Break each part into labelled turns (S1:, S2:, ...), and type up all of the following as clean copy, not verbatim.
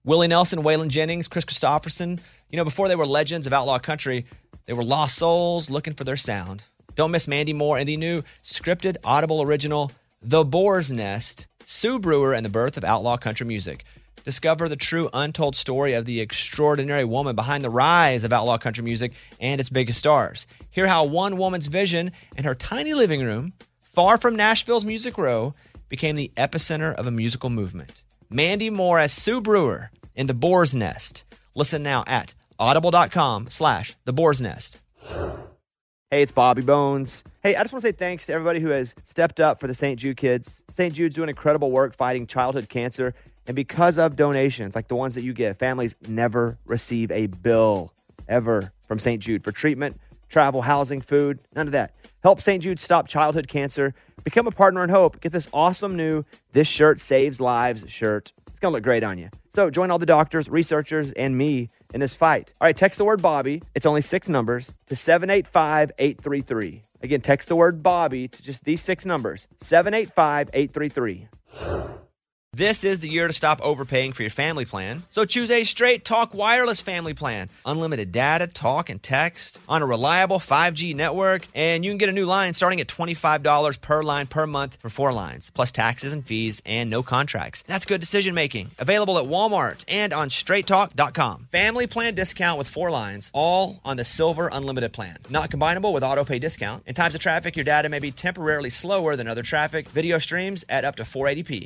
S1: Willie Nelson, Waylon Jennings, Chris Christopherson. Before they were legends of outlaw country, they were lost souls looking for their sound. Don't miss Mandy Moore and the new scripted Audible original, The Boar's Nest, Sue Brewer and the Birth of Outlaw Country Music. Discover the true untold story of the extraordinary woman behind the rise of outlaw country music and its biggest stars. Hear how one woman's vision in her tiny living room, far from Nashville's Music Row, became the epicenter of a musical movement. Mandy Moore as Sue Brewer in The Boar's Nest. Listen now at audible.com/The Boar's Nest. Hey, it's Bobby Bones. Hey, I just want to say thanks to everybody who has stepped up for the St. Jude kids. St. Jude's doing incredible work fighting childhood cancer. And because of donations like the ones that you give, families never receive a bill ever from St. Jude for treatment, travel, housing, food, none of that. Help St. Jude stop childhood cancer. Become a partner in hope. Get this awesome new This Shirt Saves Lives shirt. It's going to look great on you. So join all the doctors, researchers, and me in this fight. All right, text the word Bobby. It's only 6 numbers to 785-833. Again, text the word Bobby to just these 6 numbers, 785-833. This is the year to stop overpaying for your family plan. So choose a Straight Talk Wireless family plan. Unlimited data, talk, and text on a reliable 5G network. And you can get a new line starting at $25 per line per month for 4 lines, plus taxes and fees and no contracts. That's good decision making. Available at Walmart and on straighttalk.com. Family plan discount with 4 lines, all on the Silver Unlimited plan. Not combinable with auto pay discount. In times of traffic, your data may be temporarily slower than other traffic. Video streams at up to 480p.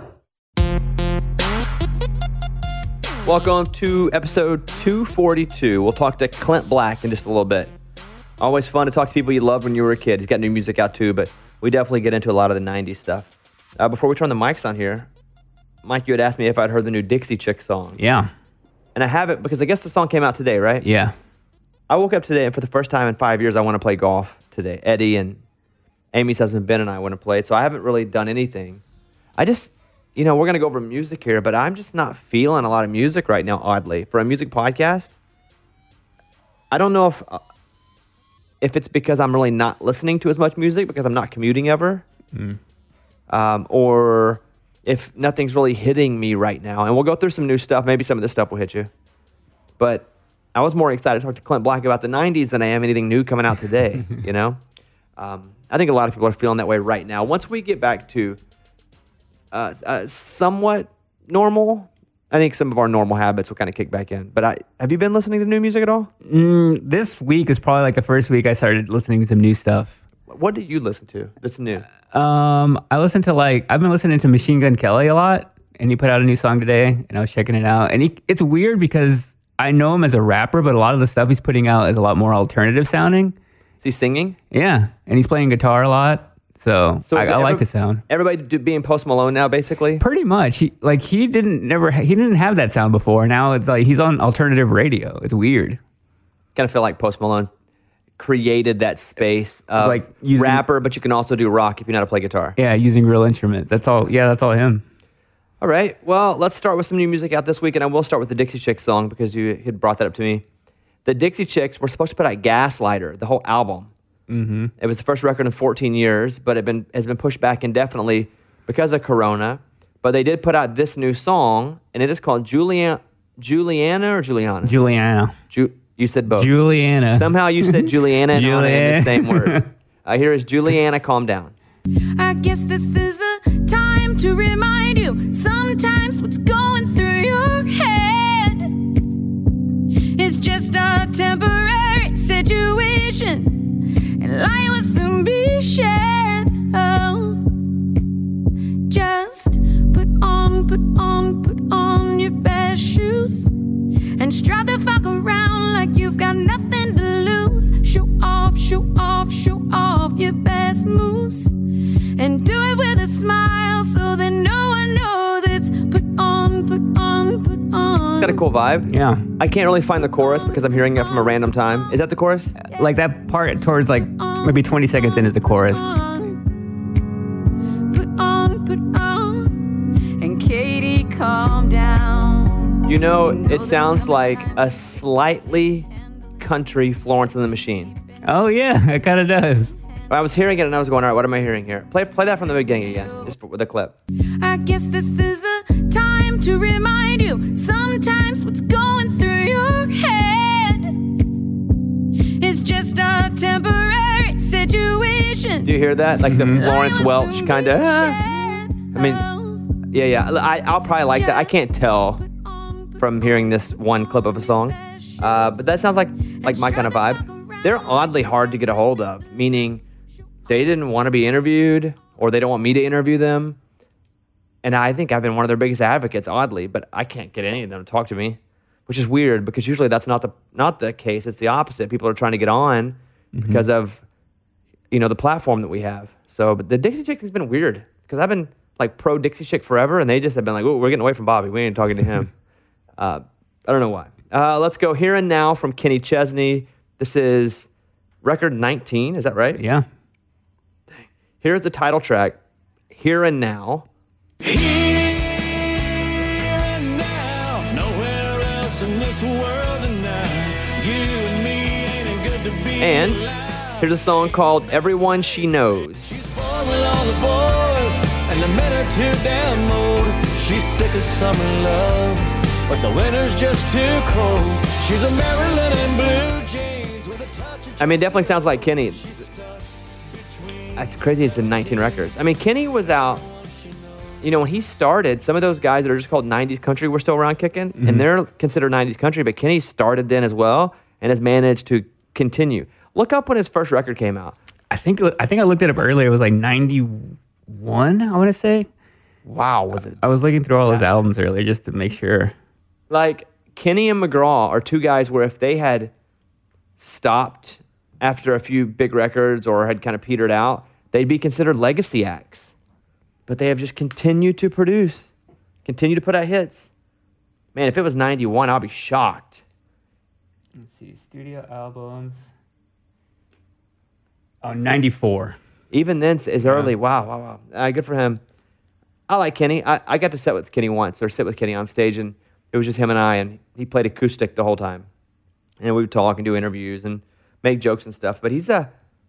S1: Welcome to episode 242. We'll talk to Clint Black in just a little bit. Always fun to talk to people you loved when you were a kid. He's got new music out too, but we definitely get into a lot of the 90s stuff. Before we turn the mics on here, Mike, you had asked me if I'd heard the new Dixie Chick song.
S2: Yeah.
S1: And I haven't because I guess the song came out today, right?
S2: Yeah.
S1: I woke up today and for the first time in 5 years, I want to play golf today. Eddie and Amy's husband Ben and I want to play it, so I haven't really done anything. I just... we're going to go over music here, but I'm just not feeling a lot of music right now, oddly. For a music podcast, I don't know if it's because I'm really not listening to as much music because I'm not commuting ever, or if nothing's really hitting me right now. And we'll go through some new stuff. Maybe some of this stuff will hit you. But I was more excited to talk to Clint Black about the 90s than I am anything new coming out today, I think a lot of people are feeling that way right now. Once we get back to... somewhat normal. I think some of our normal habits will kind of kick back in. But have you been listening to new music at all?
S2: This week is probably like the first week I started listening to some new stuff.
S1: What did you listen to that's new?
S2: I've been listening to Machine Gun Kelly a lot, and he put out a new song today, and I was checking it out. And it's weird because I know him as a rapper, but a lot of the stuff he's putting out is a lot more alternative sounding.
S1: Is he singing?
S2: Yeah, and he's playing guitar a lot. So I like the sound.
S1: Everybody being Post Malone now, basically?
S2: Pretty much. He didn't have that sound before. Now it's like he's on alternative radio. It's weird.
S1: Kind of feel like Post Malone created that space of like rapper, but you can also do rock if you know how to play guitar.
S2: Yeah, using real instruments. That's all. Yeah, that's all him.
S1: All right. Well, let's start with some new music out this week, and I will start with the Dixie Chicks song because you had brought that up to me. The Dixie Chicks were supposed to put out Gaslighter, the whole album. Mm-hmm. It was the first record in 14 years, but has been pushed back indefinitely because of Corona. But they did put out this new song, and it is called Juliana or Juliana?
S2: Juliana.
S1: You said both.
S2: Juliana.
S1: Somehow you said Juliana and Anna in the same word. Here is Juliana, Calm Down.
S3: I guess this is the time to remind you sometimes what's going through your head is just a temporary situation. And light will soon be shed. Oh, just put on your best shoes and strut the fuck around like you've got nothing to lose. Show off your best moves and do it with a smile so that no one knows it's put on.
S1: It's got a cool vibe.
S2: Yeah.
S1: I can't really find the chorus because I'm hearing it from a random time. Is that the chorus?
S2: Like that part towards like maybe 20 seconds into the chorus.
S3: Put on, and Katie, calm down.
S1: It sounds like a slightly country Florence and the Machine.
S2: Oh yeah, it kind of does.
S1: I was hearing it and I was going, all right, what am I hearing here? Play that from the beginning again, just with the clip.
S3: I guess this is the time to remind you some
S1: Do you hear that? Like the Florence Welch kind of. Yeah. I'll probably like that. I can't tell from hearing this one clip of a song, but that sounds like my kind of vibe. They're oddly hard to get a hold of, meaning they didn't want to be interviewed, or they don't want me to interview them. And I think I've been one of their biggest advocates, oddly, but I can't get any of them to talk to me, which is weird because usually that's not the case. It's the opposite. People are trying to get on because of the platform that we have. So, but the Dixie Chicks has been weird because I've been like pro Dixie Chick forever, and they just have been like, "Oh, we're getting away from Bobby. We ain't talking to him." I don't know why. Let's go Here and Now from Kenny Chesney. This is record 19. Is that right?
S2: Yeah.
S1: Dang. Here's the title track, Here and Now.
S4: Here and now, nowhere else in this world tonight. You and me ain't it good to be
S1: And
S4: alive.
S1: here's a song called Everyone She Knows.
S4: She's bored with all the boys, and the men are too damn old. She's sick of summer love, but the winter's just too cold. She's a Maryland in blue jeans with a touch of
S1: I mean, it definitely sounds like Kenny. That's crazy. It's the 19 records. I mean, Kenny was out. When he started, some of those guys that are just called 90s country were still around kicking, and they're considered 90s country, but Kenny started then as well and has managed to continue. Look up when his first record came out.
S2: I think I looked it up earlier. It was like 91, I want to say.
S1: Wow, was it?
S2: I was looking through all his albums earlier just to make sure.
S1: Like, Kenny and McGraw are two guys where if they had stopped after a few big records or had kind of petered out, they'd be considered legacy acts. But they have just continued to produce, continue to put out hits. Man, if it was 91, I'll be shocked.
S2: Let's see, studio albums. Oh, 94.
S1: Even then, is early. Wow. Good for him. I like Kenny. I got to sit with Kenny once, or sit with Kenny on stage, and it was just him and I, and he played acoustic the whole time. And we would talk and do interviews and make jokes and stuff. But he's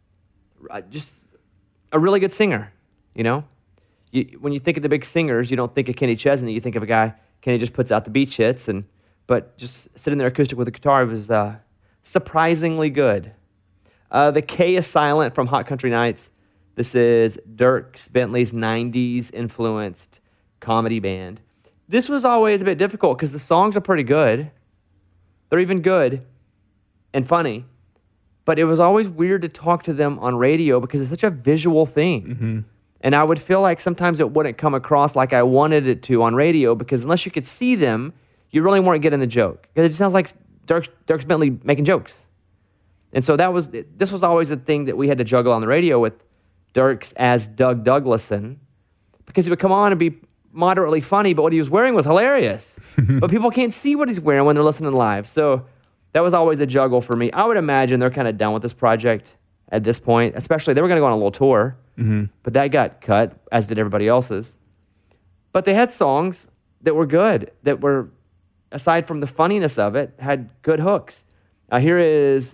S1: just a really good singer, when you think of the big singers, you don't think of Kenny Chesney. You think of a guy, Kenny just puts out the beach hits, but just sitting there acoustic with a guitar was surprisingly good. The K is silent from Hot Country Nights. This is Dierks Bentley's 90s influenced comedy band. This was always a bit difficult because the songs are pretty good. They're even good and funny, but it was always weird to talk to them on radio because it's such a visual thing.
S2: Mm-hmm.
S1: And I would feel like sometimes it wouldn't come across like I wanted it to on radio because unless you could see them, you really weren't getting the joke. Because it just sounds like Dierks Bentley making jokes. And so this was always a thing that we had to juggle on the radio with Dierks as Doug Douglason, because he would come on and be moderately funny, but what he was wearing was hilarious. But people can't see what he's wearing when they're listening live. So that was always a juggle for me. I would imagine they're kind of done with this project at this point, especially they were going to go on a little tour. But that got cut, as did everybody else's. But they had songs that were good, that were, aside from the funniness of it, had good hooks. Here is,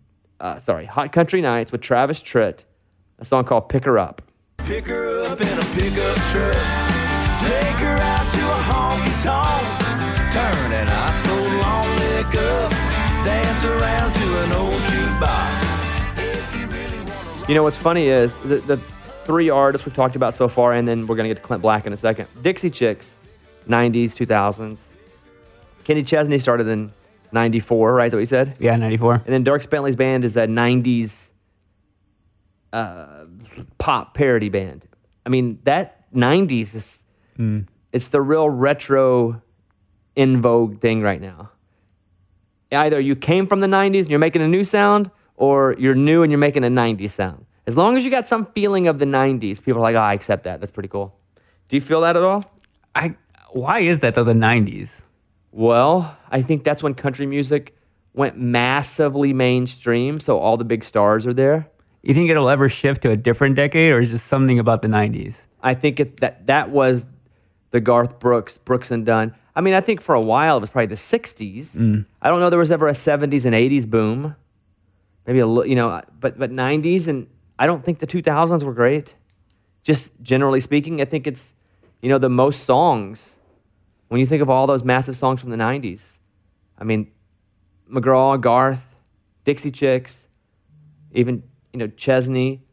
S1: Hot Country Nights with Travis Tritt, a song called Pick Her Up.
S4: Pick her up in a pickup truck. Take her out to a honky-tonk. Turn an ice cold long neck up. Dance around to an old jukebox.
S1: What's funny is the three artists we've talked about so far, and then we're going to get to Clint Black in a second. Dixie Chicks, 90s, 2000s. Kenny Chesney started in 94, right? Is that what you said?
S2: Yeah, 94.
S1: And then Dierks Bentley's band is a 90s pop parody band. I mean, that 90s is it's the real retro in vogue thing right now. Either you came from the 90s and you're making a new sound, or you're new and you're making a 90s sound. As long as you got some feeling of the 90s, people are like, I accept that. That's pretty cool. Do you feel that at all?
S2: Why is that, though, the 90s?
S1: Well, I think that's when country music went massively mainstream, so all the big stars are there.
S2: You think it'll ever shift to a different decade, or is just something about the 90s?
S1: I think that was the Garth Brooks and Dunn. I mean, I think for a while it was probably the 60s. I don't know there was ever a 70s and 80s boom. Maybe but 90s, and I don't think the 2000s were great. Just generally speaking, I think it's, the most songs. When you think of all those massive songs from the 90s, I mean, McGraw, Garth, Dixie Chicks, even, Chesney,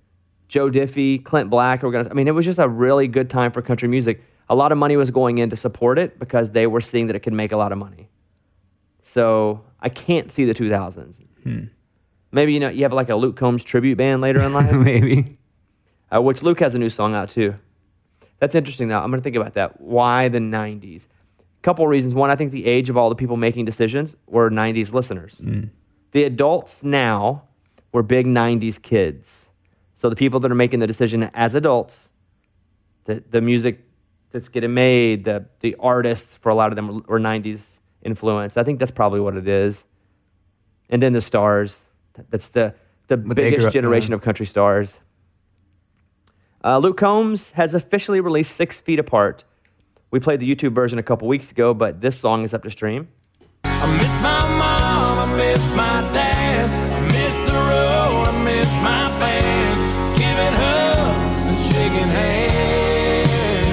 S1: Joe Diffie, Clint Black. It was just a really good time for country music. A lot of money was going in to support it because they were seeing that it could make a lot of money. So I can't see the 2000s. Maybe, you have like a Luke Combs tribute band later in life.
S2: Maybe.
S1: Which Luke has a new song out too. That's interesting now. I'm going to think about that. Why the 90s? Couple reasons. One, I think the age of all the people making decisions were 90s listeners. The adults now were big 90s kids. So the people that are making the decision as adults, the music that's getting made, the artists for a lot of them were 90s influence. I think that's probably what it is. And then the stars. That's the biggest generation of country stars. Luke Combs has officially released 6 Feet Apart. We played the YouTube version a couple weeks ago, but this song is up to stream.
S4: I miss my mom, I miss my dad, I miss the road, I miss my band, giving hugs and shaking hands.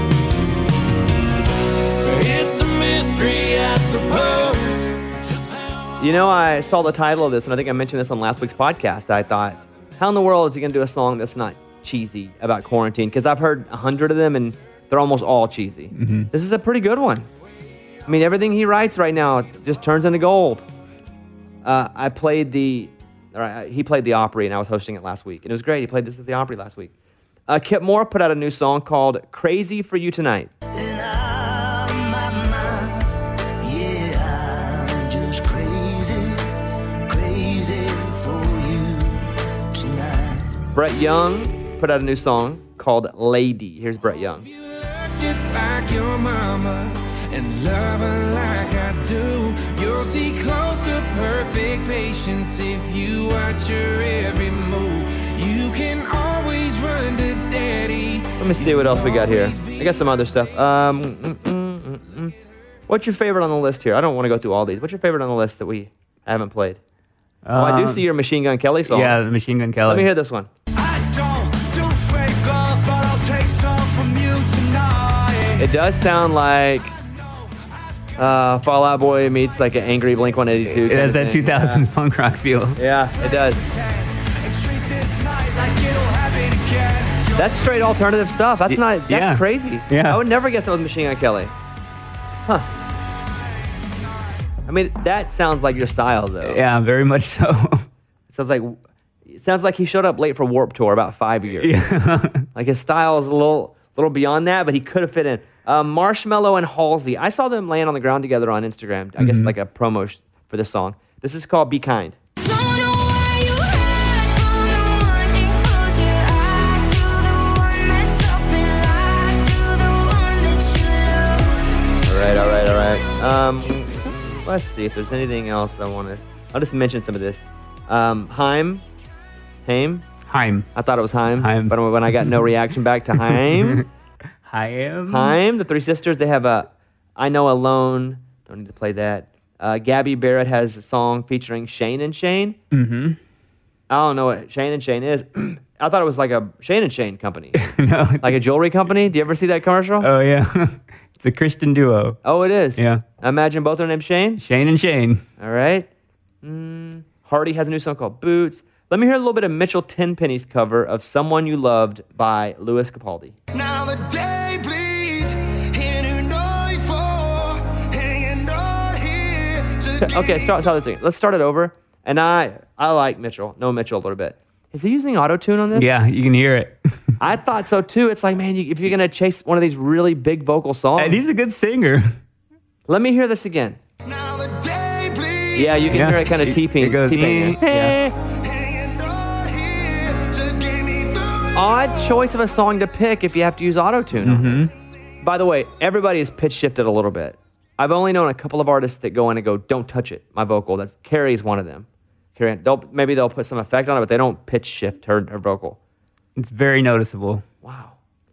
S4: It's a mystery, I suppose. Just how
S1: I saw the title of this, and I think I mentioned this on last week's podcast. I thought, how in the world is he going to do a song that's not cheesy about quarantine? Because I've heard 100 of them, and they're almost all cheesy. This is a pretty good one. Everything he writes right now just turns into gold. He played the Opry, and I was hosting it last week. And it was great. He played this at the Opry last week. Kip Moore put out a new song called Crazy for You Tonight.
S5: And I'm just crazy for you tonight.
S1: Brett Young put out a new song called Lady. Here's Brett Young.
S4: you look just like your mama and love her like I do. You'll see close to perfect patience if you watch her every move. You can always run to daddy.
S1: Let me see what else we got here. I got some other stuff. What's your favorite on the list here? I don't want to go through all these. What's your favorite on the list that we haven't played? I do see your Machine Gun Kelly song.
S2: Yeah, the Machine Gun Kelly.
S1: Let me hear this one.
S5: I don't do fake love, but I'll take some from you tonight.
S1: It does sound like Fall Out Boy meets like an angry Blink-182.
S2: It has that 2000 punk rock feel.
S1: Yeah, it does.
S5: And treat this night like it'll happen again.
S1: That's straight alternative stuff. That's
S2: yeah.
S1: crazy.
S2: Yeah.
S1: I would never guess that was Machine Gun Kelly. Huh. That sounds like your style though.
S2: Yeah, very much so.
S1: It sounds like he showed up late for Warped Tour about 5 years.
S2: Yeah.
S1: Like his style is a little beyond that, but he could have fit in. Marshmello and Halsey. I saw them laying on the ground together on Instagram. I guess like a promo for this song. This is called Be Kind.
S3: Don't know why you hide from the one and close your eyes to the one mess up and lie to the one that you love.
S1: All right. Let's see if there's anything else I want to... I'll just mention some of this. Haim.
S2: Haim.
S1: I thought it was Haim.
S2: Haim.
S1: But when I got no reaction back to Haim...
S2: Haim.
S1: The three sisters, they have a I Know Alone. Don't need to play that. Gabby Barrett has a song featuring Shane and Shane.
S2: Mm-hmm.
S1: I don't know what Shane and Shane is. I thought it was like a Shane and Shane company.
S2: No.
S1: Like a jewelry company. Do you ever see that commercial?
S2: Oh, yeah. It's a Christian duo.
S1: Oh, it is?
S2: Yeah.
S1: I imagine both are named Shane?
S2: Shane and Shane.
S1: All right. Hardy has a new song called Boots. Let me hear a little bit of Mitchell Tenpenny's cover of Someone You Loved by Louis Capaldi.
S5: Now the day bleeds into nightfall, hanging on here.
S1: Okay, start this again. Let's start it over. And I like Mitchell. Know Mitchell a little bit. Is he using auto-tune on this?
S2: Yeah, you can hear it.
S1: I thought so too. It's like, man, if you're going to chase one of these really big vocal songs.
S2: And he's a good singer.
S1: Let me hear this again.
S5: Now the day bleeds.
S1: Yeah, you can hear it kind of
S2: It goes,
S1: T-Pain.
S2: yeah.
S5: Hanging on here to get me through it.
S1: Odd choice of a song to pick if you have to use auto-tune on it. By the way, everybody is pitch shifted a little bit. I've only known a couple of artists that go in and go, don't touch it, my vocal. Carrie's one of them. Carrie, maybe they'll put some effect on it, but they don't pitch shift her vocal.
S2: It's very noticeable.
S1: Wow.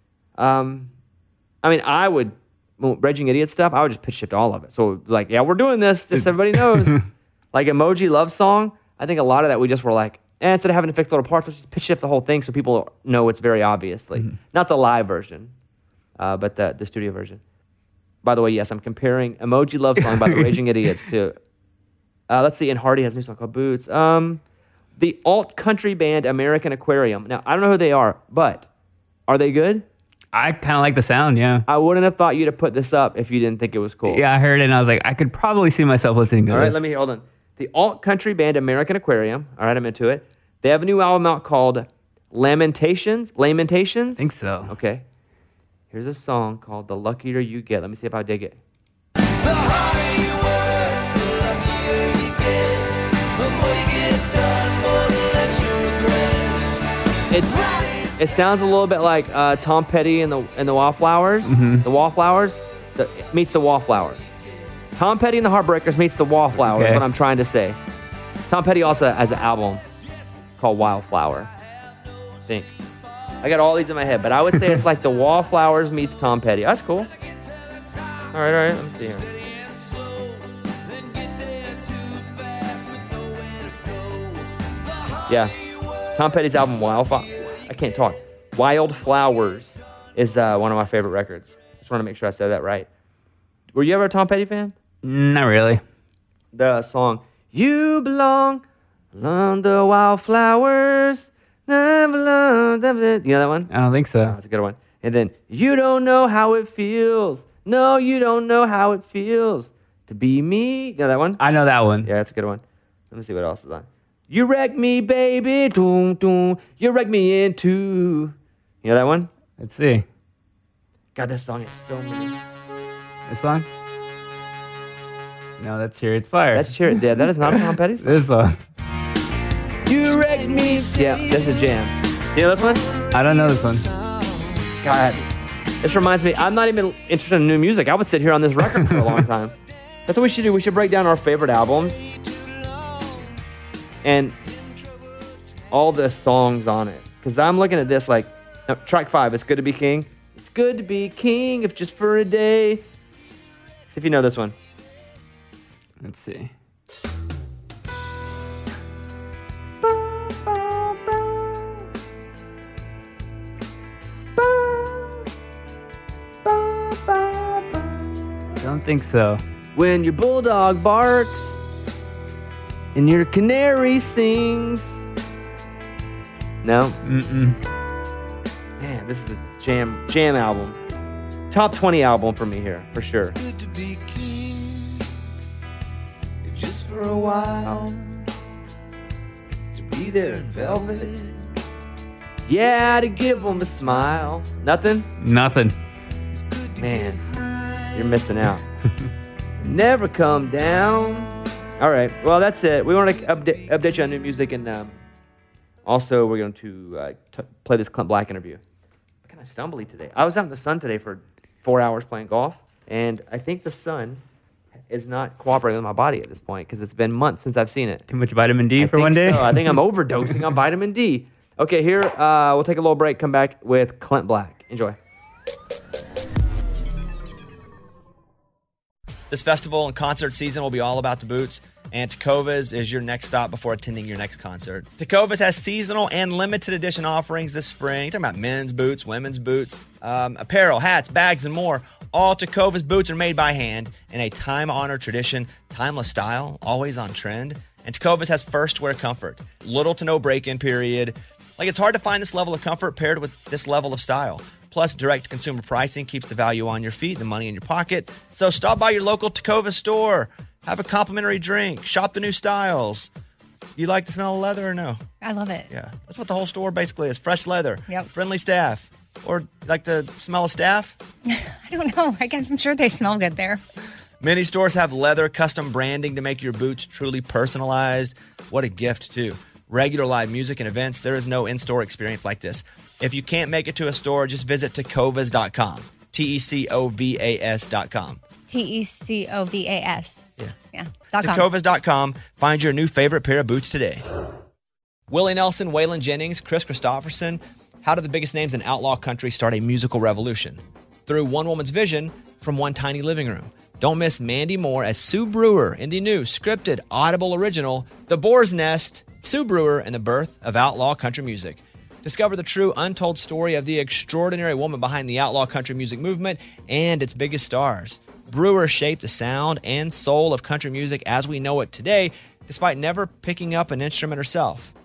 S1: I would, Raging Idiot stuff, I would just pitch shift all of it. So, like, yeah, we're doing this, just so everybody knows. Like Emoji Love Song, I think a lot of that we just were like, instead of having to fix little parts, let's just pitch shift the whole thing so people know it's very obviously. Not the live version, but the studio version. By the way, yes, I'm comparing Emoji Love Song by the Raging Idiots to, let's see, and Hardy has a new song called Boots. The alt country band American Aquarium. Now, I don't know who they are, but are they good?
S2: I kind of like the sound, yeah.
S1: I wouldn't have thought you'd have put this up if you didn't think it was cool.
S2: Yeah, I heard it and I was like, I could probably see myself listening to
S1: All
S2: this.
S1: right, let me hear. Hold on. The alt country band American Aquarium. All right, I'm into it. They have a new album out called Lamentations. Lamentations?
S2: I think so.
S1: Okay. Here's a song called The Luckier You Get. Let me see if I dig it.
S5: The harder you work, the luckier you get. The more you get done, more the less you regret.
S1: It sounds a little bit like Tom Petty and the Wallflowers.
S2: Mm-hmm.
S1: The Wallflowers meets the Wallflowers. Tom Petty and the Heartbreakers meets the Wallflowers.
S2: Okay.
S1: What I'm trying to say. Tom Petty also has an album called Wildflower. I think. I got all these in my head, but I would say it's like the Wallflowers meets Tom Petty. That's cool. All right. Let me see here. Yeah. Tom Petty's album Wildflower. I can't talk. Wildflowers is one of my favorite records. Just want to make sure I said that right. Were you ever a Tom Petty fan?
S2: Not really.
S1: The song "You Belong Along the Wildflowers." You know that one?
S2: I don't think so.
S1: That's a good one. And then "You Don't Know How It Feels." No, you don't know how it feels to be me. You know that one?
S2: I know that one.
S1: Yeah, that's a good one. Let me see what else is on. You wreck me, baby. Doom, doom. You wreck me into. You know that one?
S2: Let's see.
S1: God, this song is so many.
S2: This song? No, that's Chariots Fire.
S1: That's cheer. Yeah, that is not a Tom Petty song.
S2: This song.
S1: You wreck me. Yeah, that's a jam. You know this one?
S2: I don't know this one.
S1: God, this reminds me. I'm not even interested in new music. I would sit here on this record for a long time. That's what we should do. We should break down our favorite albums and all the songs on it. Because I'm looking at this like, track 5, It's Good to Be King. It's good to be king if just for a day. See if you know this one.
S2: Let's see. Don't think so.
S1: When your bulldog barks and your canary sings. No?
S2: Mm-mm.
S1: Man, this is a jam album. Top 20 album for me here, for sure.
S5: Good to be king, if just for a while. To be there in velvet.
S1: Yeah, to give them a smile. Nothing?
S2: Nothing.
S1: Man, you're missing out. Never come down. All right, well, that's it. We want to update you on new music, and also we're going to play this Clint Black interview. I'm kind of stumbly today. I was out in the sun today for 4 hours playing golf, and I think the sun is not cooperating with my body at this point because it's been months since I've seen it.
S2: Too much vitamin D for
S1: think
S2: one day?
S1: so. I think I'm overdosing on vitamin D. Okay, here, we'll take a little break, come back with Clint Black. Enjoy. This festival and concert season will be all about the boots, and Tecovas is your next stop before attending your next concert. Tecovas has seasonal and limited edition offerings this spring. You're talking about men's boots, women's boots, apparel, hats, bags, and more. All Tecovas boots are made by hand in a time-honored tradition, timeless style, always on trend. And Tecovas has first wear comfort, little to no break-in period. Like, it's hard to find this level of comfort paired with this level of style. Plus, direct consumer pricing keeps the value on your feet, the money in your pocket. So stop by your local Tecovas store. Have a complimentary drink. Shop the new styles. You like the smell of leather or no?
S6: I love it.
S1: Yeah. That's what the whole store basically is. Fresh leather.
S6: Yep.
S1: Friendly staff. Or like the smell of staff?
S6: I don't know. I'm sure they smell good there.
S1: Many stores have leather custom branding to make your boots truly personalized. What a gift, too. Regular live music and events, there is no in-store experience like this. If you can't make it to a store, just visit Tecovas.com. Tecovas.com.
S6: Tecovas.
S1: Yeah.
S6: .com.
S1: Tecovas.com. Find your new favorite pair of boots today. Willie Nelson, Waylon Jennings, Chris Christopherson. How did the biggest names in outlaw country start a musical revolution? Through one woman's vision from one tiny living room. Don't miss Mandy Moore as Sue Brewer in the new scripted Audible original, The Boar's Nest, Sue Brewer and the Birth of Outlaw Country Music. Discover the true untold story of the extraordinary woman behind the outlaw country music movement and its biggest stars. Brewer shaped the sound and soul of country music as we know it today, despite never picking up an instrument herself.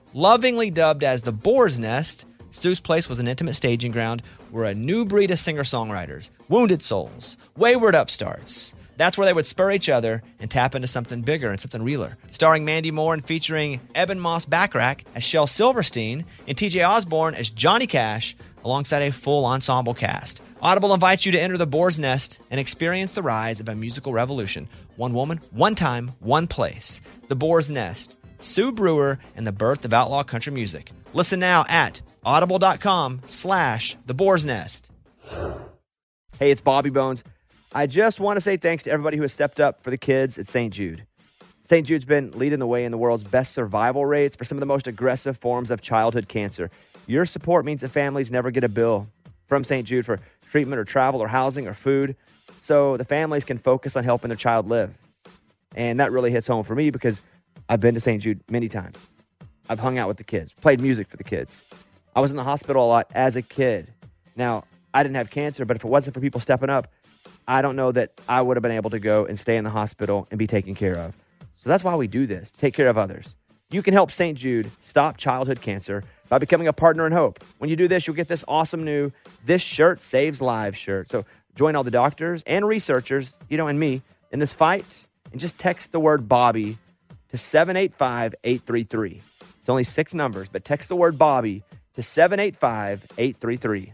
S1: Lovingly dubbed as the Boar's Nest, Stu's Place was an intimate staging ground where a new breed of singer-songwriters, wounded souls, wayward upstarts, that's where they would spur each other and tap into something bigger and something realer. Starring Mandy Moore and featuring Eben Moss Backrack as Shel Silverstein and TJ Osborne as Johnny Cash, alongside a full ensemble cast. Audible invites you to enter the Boar's Nest and experience the rise of a musical revolution. One woman, one time, one place. The Boar's Nest, Sue Brewer, and the birth of outlaw country music. Listen now at audible.com/The Boar's Nest. Hey, it's Bobby Bones. I just want to say thanks to everybody who has stepped up for the kids at St. Jude. St. Jude's been leading the way in the world's best survival rates for some of the most aggressive forms of childhood cancer. Your support means that families never get a bill from St. Jude for treatment or travel or housing or food, so the families can focus on helping their child live. And that really hits home for me because I've been to St. Jude many times. I've hung out with the kids, played music for the kids. I was in the hospital a lot as a kid. Now, I didn't have cancer, but if it wasn't for people stepping up, I don't know that I would have been able to go and stay in the hospital and be taken care of. So that's why we do this, to take care of others. You can help St. Jude stop childhood cancer by becoming a partner in hope. When you do this, you'll get this awesome new This Shirt Saves Lives shirt. So join all the doctors and researchers, and me, in this fight, and just text the word Bobby to 785-833. It's only 6 numbers, but text the word Bobby to 785-833.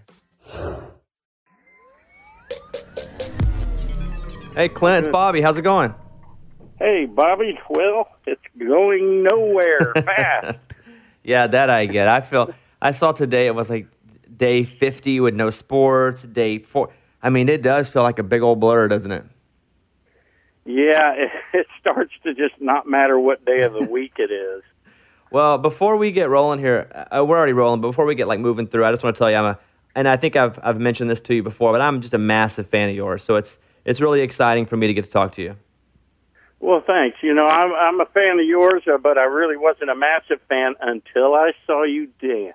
S1: Hey, Clint, it's Bobby. How's it going?
S7: Hey, Bobby. Well, it's going nowhere fast.
S1: Yeah, that I get. I saw today it was like day 50 with no sports, day 4. I mean, it does feel like a big old blur, doesn't it?
S7: Yeah, it starts to just not matter what day of the week it is.
S1: Well, before we get rolling here, we're already rolling, but before we get moving through, I just want to tell you, and I think I've mentioned this to you before, but I'm just a massive fan of yours. So it's really exciting for me to get to talk to you.
S7: Well, thanks. I'm a fan of yours, but I really wasn't a massive fan until I saw you dance.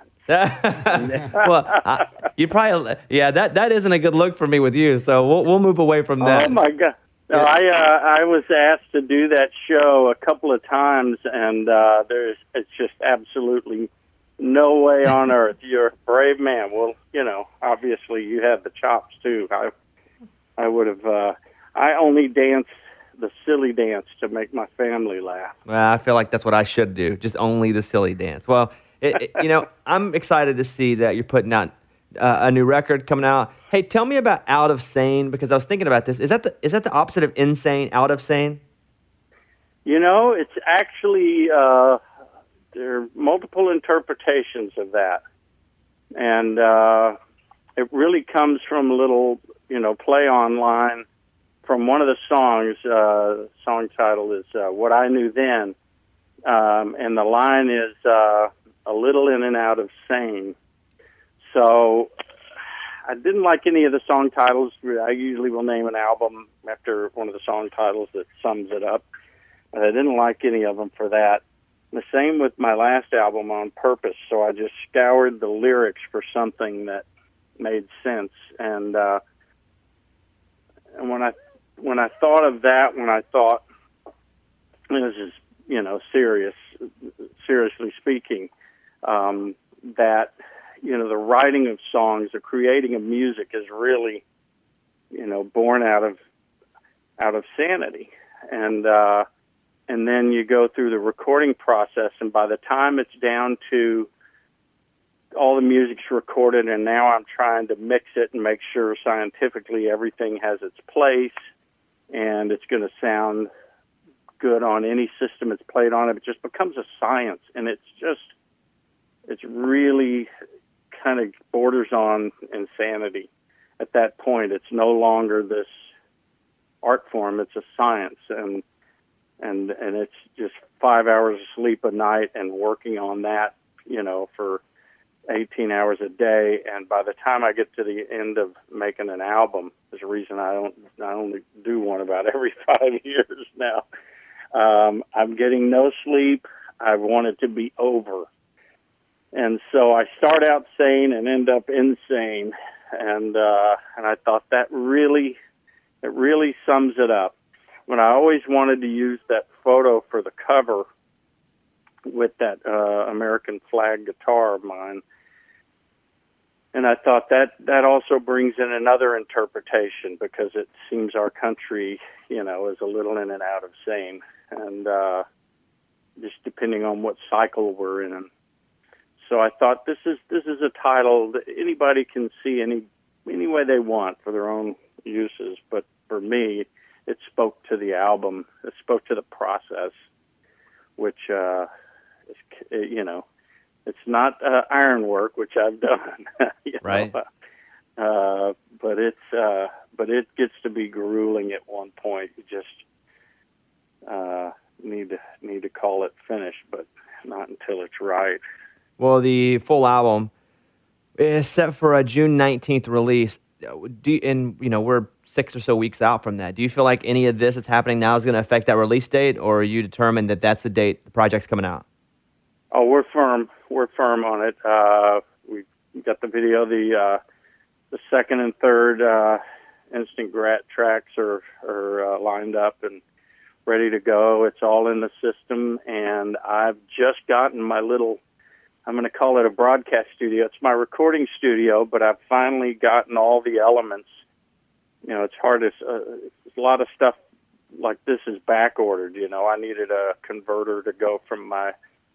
S1: Well, you probably, that isn't a good look for me with you. So we'll move away from that.
S7: Oh my God! No, I was asked to do that show a couple of times, and it's just absolutely no way on earth. You're a brave man. Well, obviously you have the chops too. I would have. I only danced the silly dance to make my family laugh.
S1: Well, I feel like that's what I should do. Just only the silly dance. Well, I'm excited to see that you're putting out a new record coming out. Hey, tell me about Out of Sane, because I was thinking about this. Is that the opposite of insane? Out of Sane?
S7: It's actually there are multiple interpretations of that, and it really comes from a little play on line from one of the songs. The song title is What I Knew Then, and the line is a little in and out of sane. So I didn't like any of the song titles. I usually will name an album after one of the song titles that sums it up. I didn't like any of them for that. The same with my last album, On Purpose. So I just scoured the lyrics for something that made sense. And when I thought of that, I thought, this is seriously speaking, that the writing of songs, the creating of music is really born out of sanity, and then you go through the recording process, and by the time it's down to all the music's recorded, and now I'm trying to mix it and make sure scientifically everything has its place and it's going to sound good on any system it's played on. It just becomes a science, and it's really kind of borders on insanity. At that point, it's no longer this art form; it's a science, and it's just 5 hours of sleep a night and working on that, for 18 hours a day. And by the time I get to the end of making an album, there's a reason I only do one about every 5 years now. I'm getting no sleep. I want it to be over. And so I start out sane and end up insane. And I thought it really sums it up. When I always wanted to use that photo for the cover, with that American flag guitar of mine. And I thought that also brings in another interpretation, because it seems our country, is a little in and out of sane, and just depending on what cycle we're in. So I thought this is a title that anybody can see any way they want for their own uses, but for me, it spoke to the album. It spoke to the process, which it's not ironwork, which I've done,
S1: Right.
S7: But it gets to be grueling at one point. You just need to call it finished, but not until it's right.
S1: Well, the full album is set for a June 19th release. We're 6 or so weeks out from that. Do you feel like any of this that's happening now is going to affect that release date, or are you determined that that's the date the project's coming out?
S7: Oh, we're firm. We're firm on it. We got the video. The second and third Instant Grat tracks are lined up and ready to go. It's all in the system, and I've just gotten my little, I'm going to call it a broadcast studio. It's my recording studio, but I've finally gotten all the elements. It's hard to, a lot of stuff like this is back ordered. I needed a converter to go from my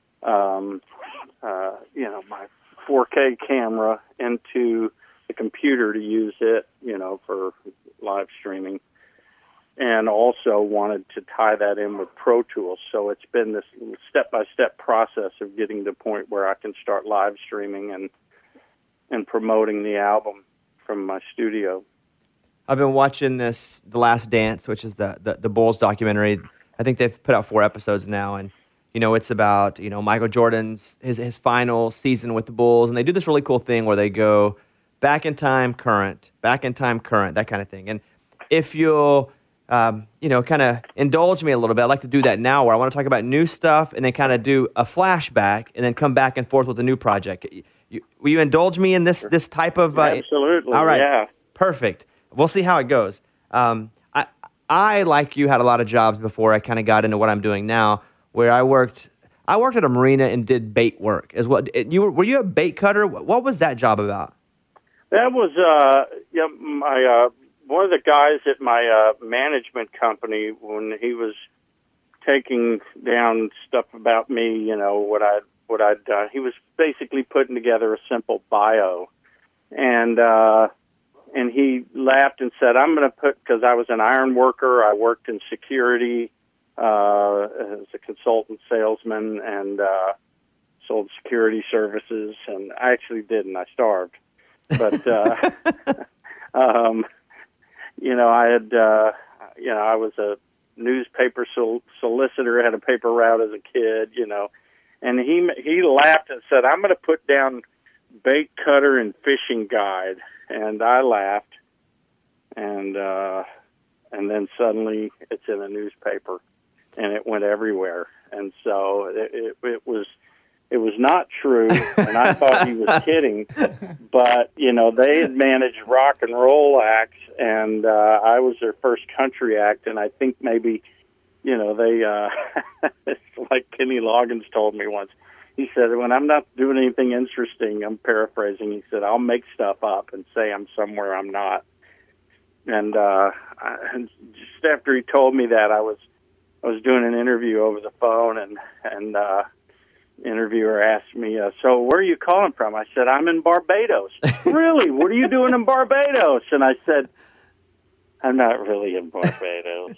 S7: my 4K camera into the computer to use it, for live streaming, and also wanted to tie that in with Pro Tools. So it's been this step-by-step process of getting to the point where I can start live streaming and promoting the album from my studio.
S1: I've been watching The Last Dance, which is the Bulls documentary. I think they've put out 4 episodes now, and it's about Michael Jordan's his final season with the Bulls, and they do this really cool thing where they go back in time, current, that kind of thing. And if you'll kind of indulge me a little bit, I'd like to do that now, where I want to talk about new stuff and then kind of do a flashback and then come back and forth with a new project. Will you indulge me in this type of?
S7: Absolutely.
S1: All right.
S7: Yeah.
S1: Perfect. We'll see how it goes. I like you had a lot of jobs before I kind of got into what I'm doing now, where I worked at a marina and did bait work. Were you a bait cutter? What was that job about?
S7: That was my one of the guys at my management company, when he was taking down stuff about me, what I'd done. He was basically putting together a simple bio, and he laughed and said, "I'm going to put," because I was an iron worker. I worked in security as a consultant salesman and sold security services, and I actually didn't. I starved. But, I was a newspaper solicitor, had a paper route as a kid, and he laughed and said, "I'm going to put down bait cutter and fishing guide." And I laughed, and then suddenly it's in a newspaper, and it went everywhere. And so it was not true, and I thought he was kidding. But they had managed rock and roll acts, and I was their first country act. And I think maybe, they it's like Kenny Loggins told me once. He said, "When I'm not doing anything interesting," I'm paraphrasing, he said, "I'll make stuff up and say I'm somewhere I'm not." And just after he told me that, I was doing an interview over the phone, and interviewer asked me, "So where are you calling from?" I said, "I'm in Barbados." "Really? What are you doing in Barbados?" And I said, "I'm not really in Barbados."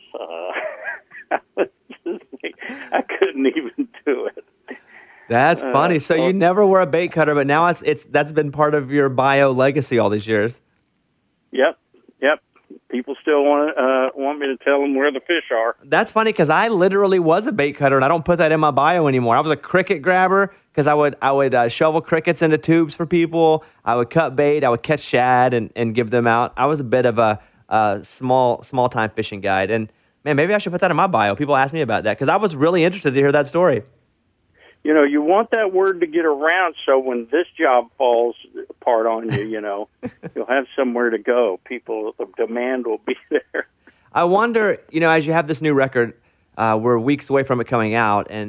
S7: I couldn't even do it.
S1: That's funny. So you never were a bait cutter, but now that's been part of your bio legacy all these years.
S7: Yep. People still want me to tell them where the fish are.
S1: That's funny, because I literally was a bait cutter, and I don't put that in my bio anymore. I was a cricket grabber, because I would shovel crickets into tubes for people. I would cut bait. I would catch shad and give them out. I was a bit of a small time fishing guide. And man, maybe I should put that in my bio. People ask me about that, because I was really interested to hear that story.
S7: You want that word to get around, so when this job falls apart on you, you'll have somewhere to go. The demand will be there.
S1: I wonder, as you have this new record, we're weeks away from it coming out, and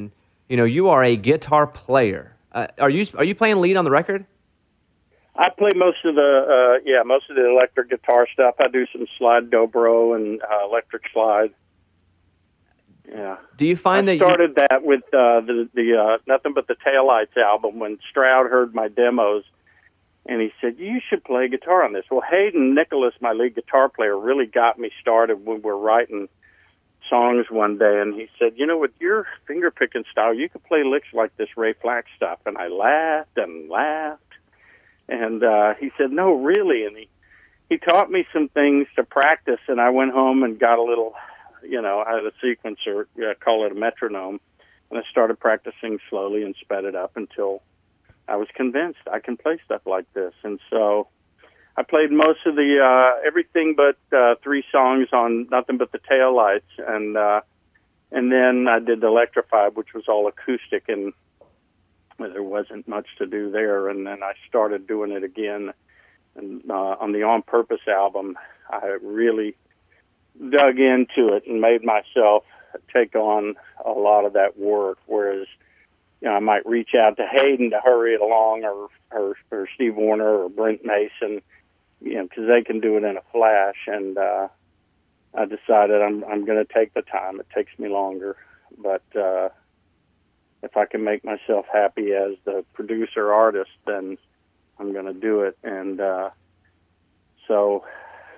S1: you are a guitar player. Are you playing lead on the record?
S7: I play most of the electric guitar stuff. I do some slide dobro and electric slide. Yeah.
S1: Do you find
S7: I started that with the Nothing But the Taillights album when Stroud heard my demos, and he said, "You should play guitar on this." Well, Hayden Nicholas, my lead guitar player, really got me started when we were writing songs one day, and he said, "With your finger picking style, you could play licks like this Ray Flack stuff." And I laughed and laughed, and he said, "No, really," and he taught me some things to practice, and I went home and got a little. I had a sequencer, call it a metronome, and I started practicing slowly and sped it up until I was convinced I can play stuff like this. And so I played most of the everything but 3 songs on Nothing But the Taillights, and then I did Electrified, which was all acoustic, and there wasn't much to do there. And then I started doing it again, and on the On Purpose album, I really dug into it and made myself take on a lot of that work, whereas I might reach out to Hayden to hurry it along, or Steve Warner or Brent Mason, because they can do it in a flash. And I decided I'm going to take the time. It takes me longer, but if I can make myself happy as the producer artist, then I'm going to do it. And so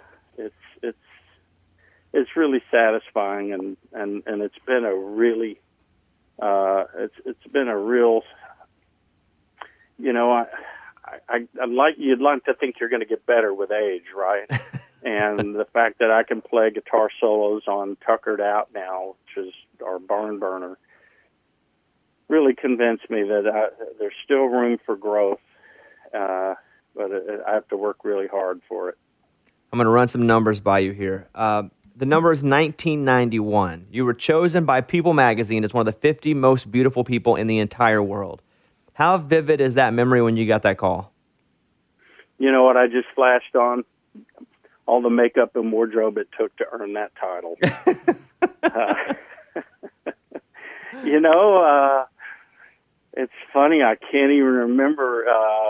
S7: it's really satisfying, and it's been a really it's been a real you'd like to think you're going to get better with age, right? And the fact that I can play guitar solos on Tuckered Out now, which is our barn burner, really convinced me that there's still room for growth, but I have to work really hard for it.
S1: I'm going to run some numbers by you here. The number is 1991. You were chosen by People magazine as one of the 50 most beautiful people in the entire world. How vivid is that memory when you got that call?
S7: You know what I just flashed on? All the makeup and wardrobe it took to earn that title. It's funny. I can't even remember,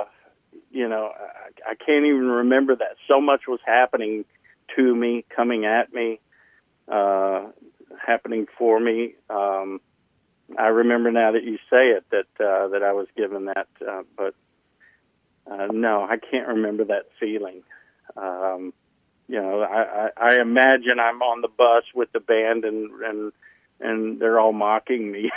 S7: I can't even remember that so much was happening to me, coming at me, happening for me. I remember now that you say it that I was given that, but no, I can't remember that feeling. I imagine I'm on the bus with the band and they're all mocking me.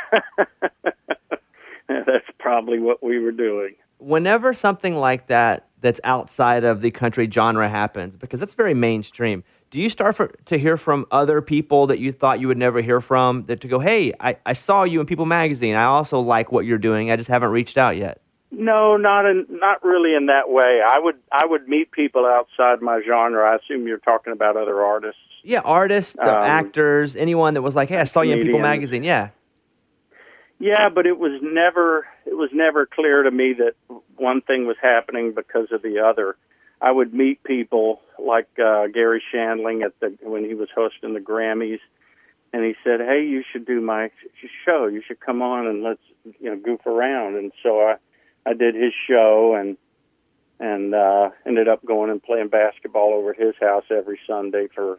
S7: That's probably what we were doing.
S1: Whenever something like that's outside of the country genre happens, because that's very mainstream, do you start to hear from other people that you thought you would never hear from, that to go, hey, I saw you in People magazine. I also like what you're doing. I just haven't reached out yet.
S7: No, not really in that way. I would meet people outside my genre. I assume you're talking about other artists.
S1: Yeah, artists, actors, anyone that was like, hey, I saw you in People magazine. Yeah.
S7: Yeah, but it was never clear to me that one thing was happening because of the other. I would meet people like Gary Shandling when he was hosting the Grammys, and he said, "Hey, you should do my show. You should come on and let's goof around." And so I did his show and ended up going and playing basketball over at his house every Sunday for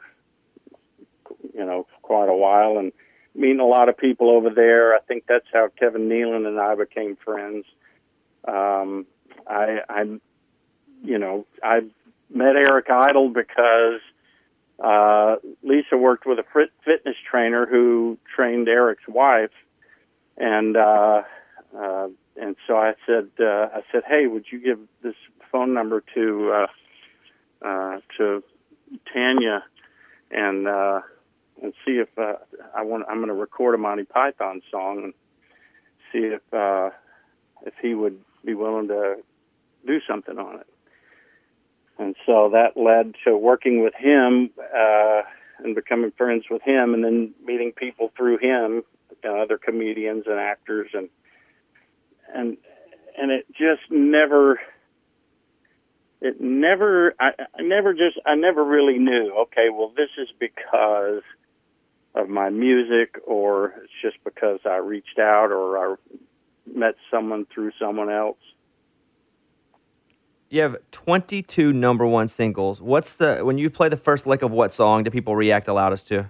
S7: quite a while, and meeting a lot of people over there. I think that's how Kevin Nealon and I became friends. I met Eric Idle because Lisa worked with a fitness trainer who trained Eric's wife, and so I said, hey, would you give this phone number to Tanya and see if I'm going to record a Monty Python song and see if he would be willing to do something on it. And so that led to working with him and becoming friends with him, and then meeting people through him, other comedians and actors, and it just never. I never really knew. Okay, well, this is because of my music, or it's just because I reached out or I met someone through someone else.
S1: You have 22 number one singles. When you play the first lick of what song do people react the loudest to?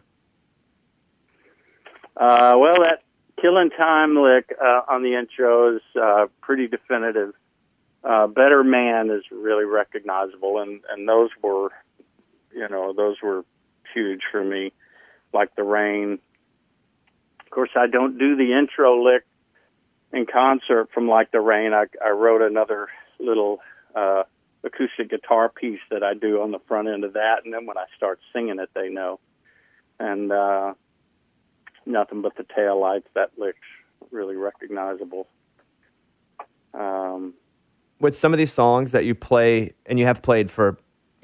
S7: Well, that Killing Time lick on the intro is pretty definitive. Better Man is really recognizable, and those were huge for me, like The Rain. Of course, I don't do the intro lick in concert from Like the Rain. I wrote another little acoustic guitar piece that I do on the front end of that, and then when I start singing it, they know. And Nothing But the Taillights, that lick's really recognizable.
S1: With some of these songs that you play, and you have played for,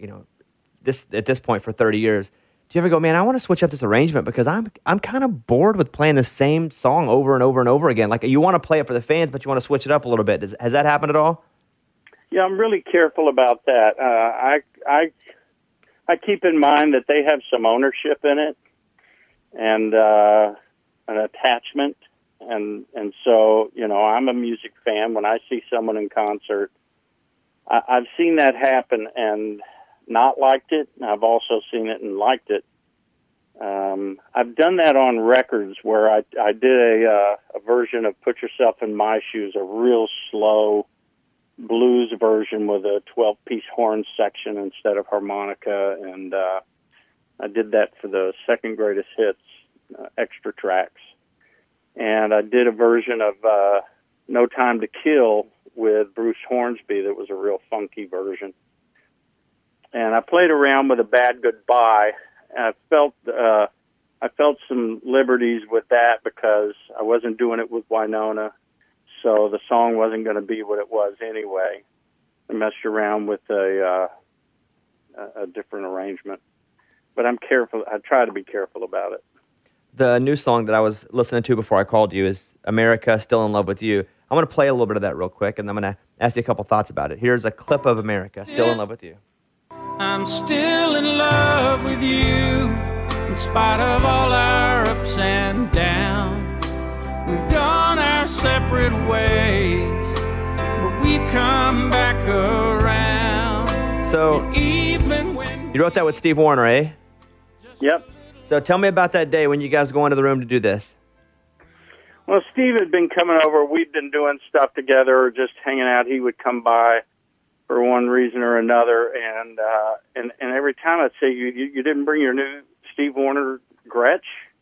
S1: at this point for 30 years, do you ever go, man, I want to switch up this arrangement because I'm kind of bored with playing the same song over and over and over again? Like, you want to play it for the fans, but you want to switch it up a little bit. Has that happened at all?
S7: Yeah, I'm really careful about that. I keep in mind that they have some ownership in it and an attachment. And so, I'm a music fan. When I see someone in concert, I've seen that happen and not liked it. I've also seen it and liked it. I've done that on records where I did a version of Put Yourself in My Shoes, a real slow blues version with a 12-piece horn section instead of harmonica, and I did that for the Second Greatest Hits extra tracks. And I did a version of No Time to Kill with Bruce Hornsby that was a real funky version. And I played around with A Bad Goodbye, and I felt some liberties with that because I wasn't doing it with Winona, so the song wasn't going to be what it was anyway. I messed around with a different arrangement. But I'm careful. I try to be careful about it.
S1: The new song that I was listening to before I called you is America, Still in Love with You. I'm going to play a little bit of that real quick, and I'm going to ask you a couple thoughts about it. Here's a clip of America, Still in Love with You.
S4: I'm still in love with you, in spite of all our ups and downs. We've gone our separate ways, but we've come back around.
S1: So,
S4: even when
S1: you wrote that with Steve Wariner, eh?
S7: Yep.
S1: So tell me about that day when you guys go into the room to do this.
S7: Well, Steve had been coming over. We'd been doing stuff together or just hanging out. He would come by for one reason or another, and every time I'd say, you didn't bring your new Steve Wariner Gretsch?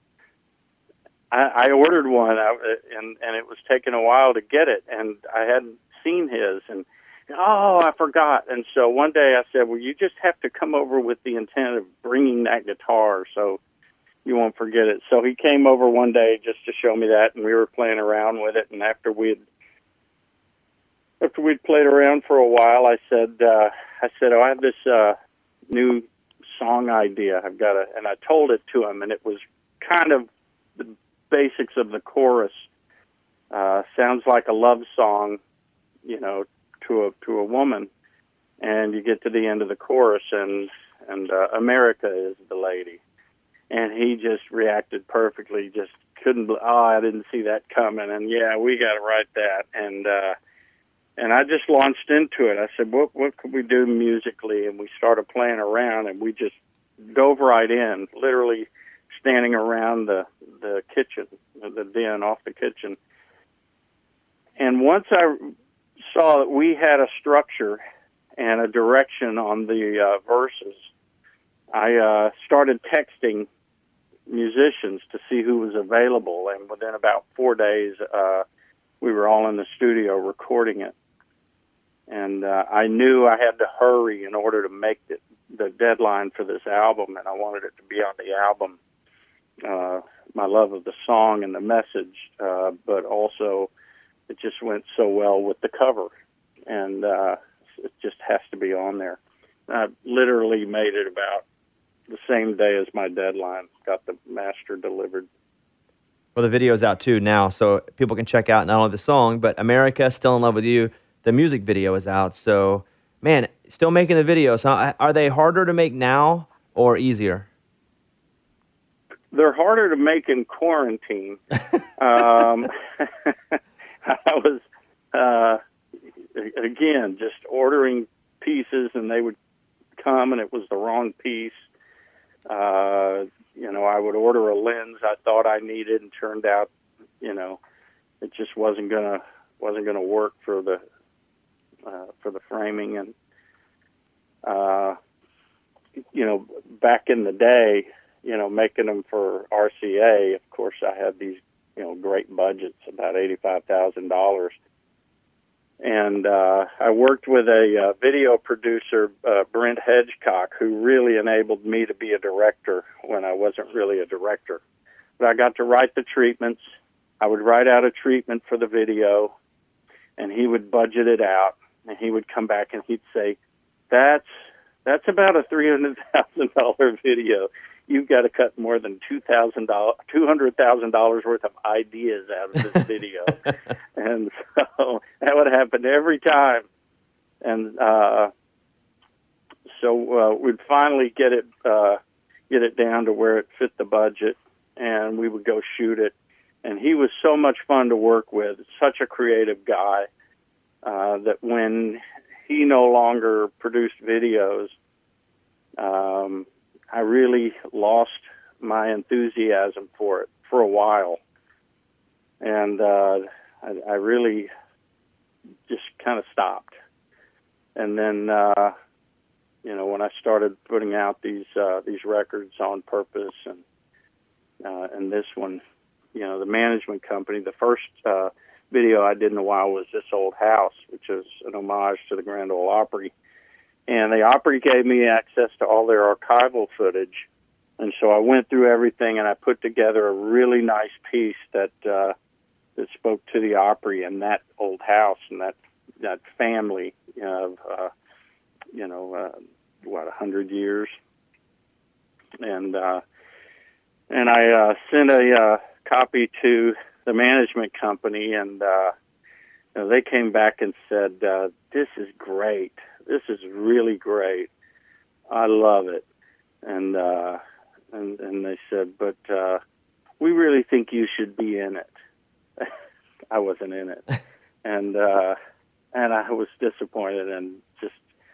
S7: I ordered one, and it was taking a while to get it, and I hadn't seen his, and I forgot. And so one day I said, well, you just have to come over with the intent of bringing that guitar so you won't forget it. So he came over one day just to show me that, and we were playing around with it, and after we'd played around for a while, I said, I have this new song idea. And I told it to him, and it was kind of the basics of the chorus. Sounds like a love song, to a woman, and you get to the end of the chorus, and America is the lady, and he just reacted perfectly. Just couldn't. I didn't see that coming, and yeah, we got to write that, and I just launched into it. I said, what could we do musically? And we started playing around, and we just dove right in, literally standing around the kitchen, the den off the kitchen. And once I saw that we had a structure and a direction on the verses, I started texting musicians to see who was available, and within about 4 days, we were all in the studio recording it. And I knew I had to hurry in order to make the deadline for this album, and I wanted it to be on the album, my love of the song and the message, but also it just went so well with the cover, and it just has to be on there. I literally made it about the same day as my deadline, got the master delivered.
S1: Well, the video's out too now, so people can check out not only the song, but America, Still in Love with You. The music video is out, so, man, still making the videos. Huh? Are they harder to make now or easier?
S7: they're harder to make in quarantine. I was, again, just ordering pieces, and they would come, and it was the wrong piece. I would order a lens I thought I needed, and turned out, it just wasn't gonna work for the framing. And back in the day, making them for RCA, of course, I had these great budgets, about $85,000. And I worked with a video producer, Brent Hedgecock, who really enabled me to be a director when I wasn't really a director. But I got to write the treatments. I would write out a treatment for the video, and he would budget it out, and he would come back and he'd say, that's about a $300,000 video. You've got to cut more than $200,000 worth of ideas out of this video. And so that would happen every time. And so we'd finally get it down to where it fit the budget, and we would go shoot it. And he was so much fun to work with, such a creative guy, that when he no longer produced videos, I really lost my enthusiasm for it for a while. And I really just kind of stopped. And then, when I started putting out these records on purpose, and this one, the management company, the first video I did in a while was This Old House, which is an homage to the Grand Ole Opry. And the Opry gave me access to all their archival footage. And so I went through everything, and I put together a really nice piece that spoke to the Opry and that old house and that family of, 100 years. And I sent a copy to the management company, and they came back and said, this is great. This is really great. I love it. And they said, but we really think you should be in it. I wasn't in it. And I was disappointed, and just,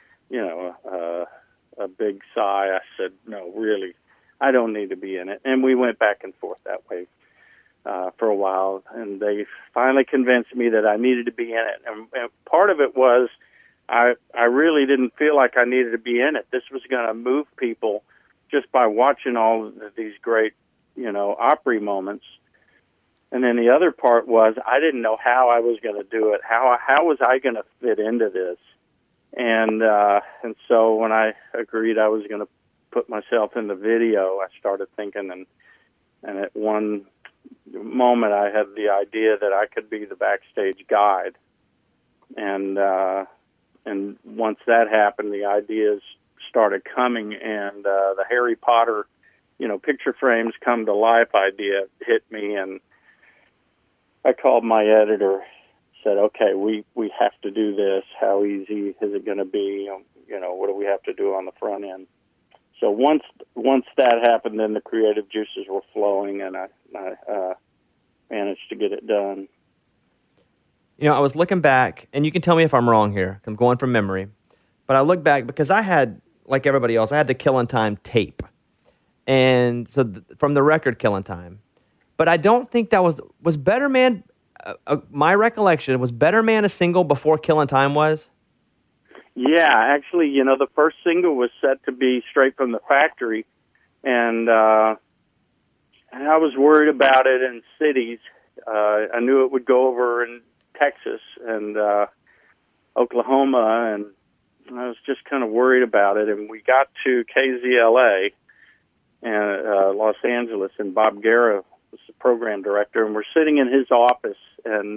S7: a big sigh. I said, no, really, I don't need to be in it. And we went back and forth that way for a while, and they finally convinced me that I needed to be in it. And part of it was I really didn't feel like I needed to be in it. This was going to move people just by watching all of these great, Opry moments. And then the other part was I didn't know how I was going to do it. How was I going to fit into this? And so when I agreed I was going to put myself in the video, I started thinking, and at one moment I had the idea that I could be the backstage guide. And once that happened, the ideas started coming, and the Harry Potter, picture frames come to life idea hit me, and I called my editor, said, okay, we have to do this. How easy is it going to be? What do we have to do on the front end? So once that happened, then the creative juices were flowing, and I managed to get it done.
S1: I was looking back, and you can tell me if I'm wrong here. I'm going from memory. But I look back because I had, like everybody else, I had the Killin' Time tape. And so from the record Killin' Time. But I don't think that was Better Man, my recollection, was Better Man a single before Killin' Time was?
S7: Yeah, actually, the first single was set to be Straight from the Factory. And I was worried about it in cities. I knew it would go over in Texas and Oklahoma, and I was just kind of worried about it. And we got to KZLA and Los Angeles, and Bob Guerra was the program director, and we're sitting in his office, and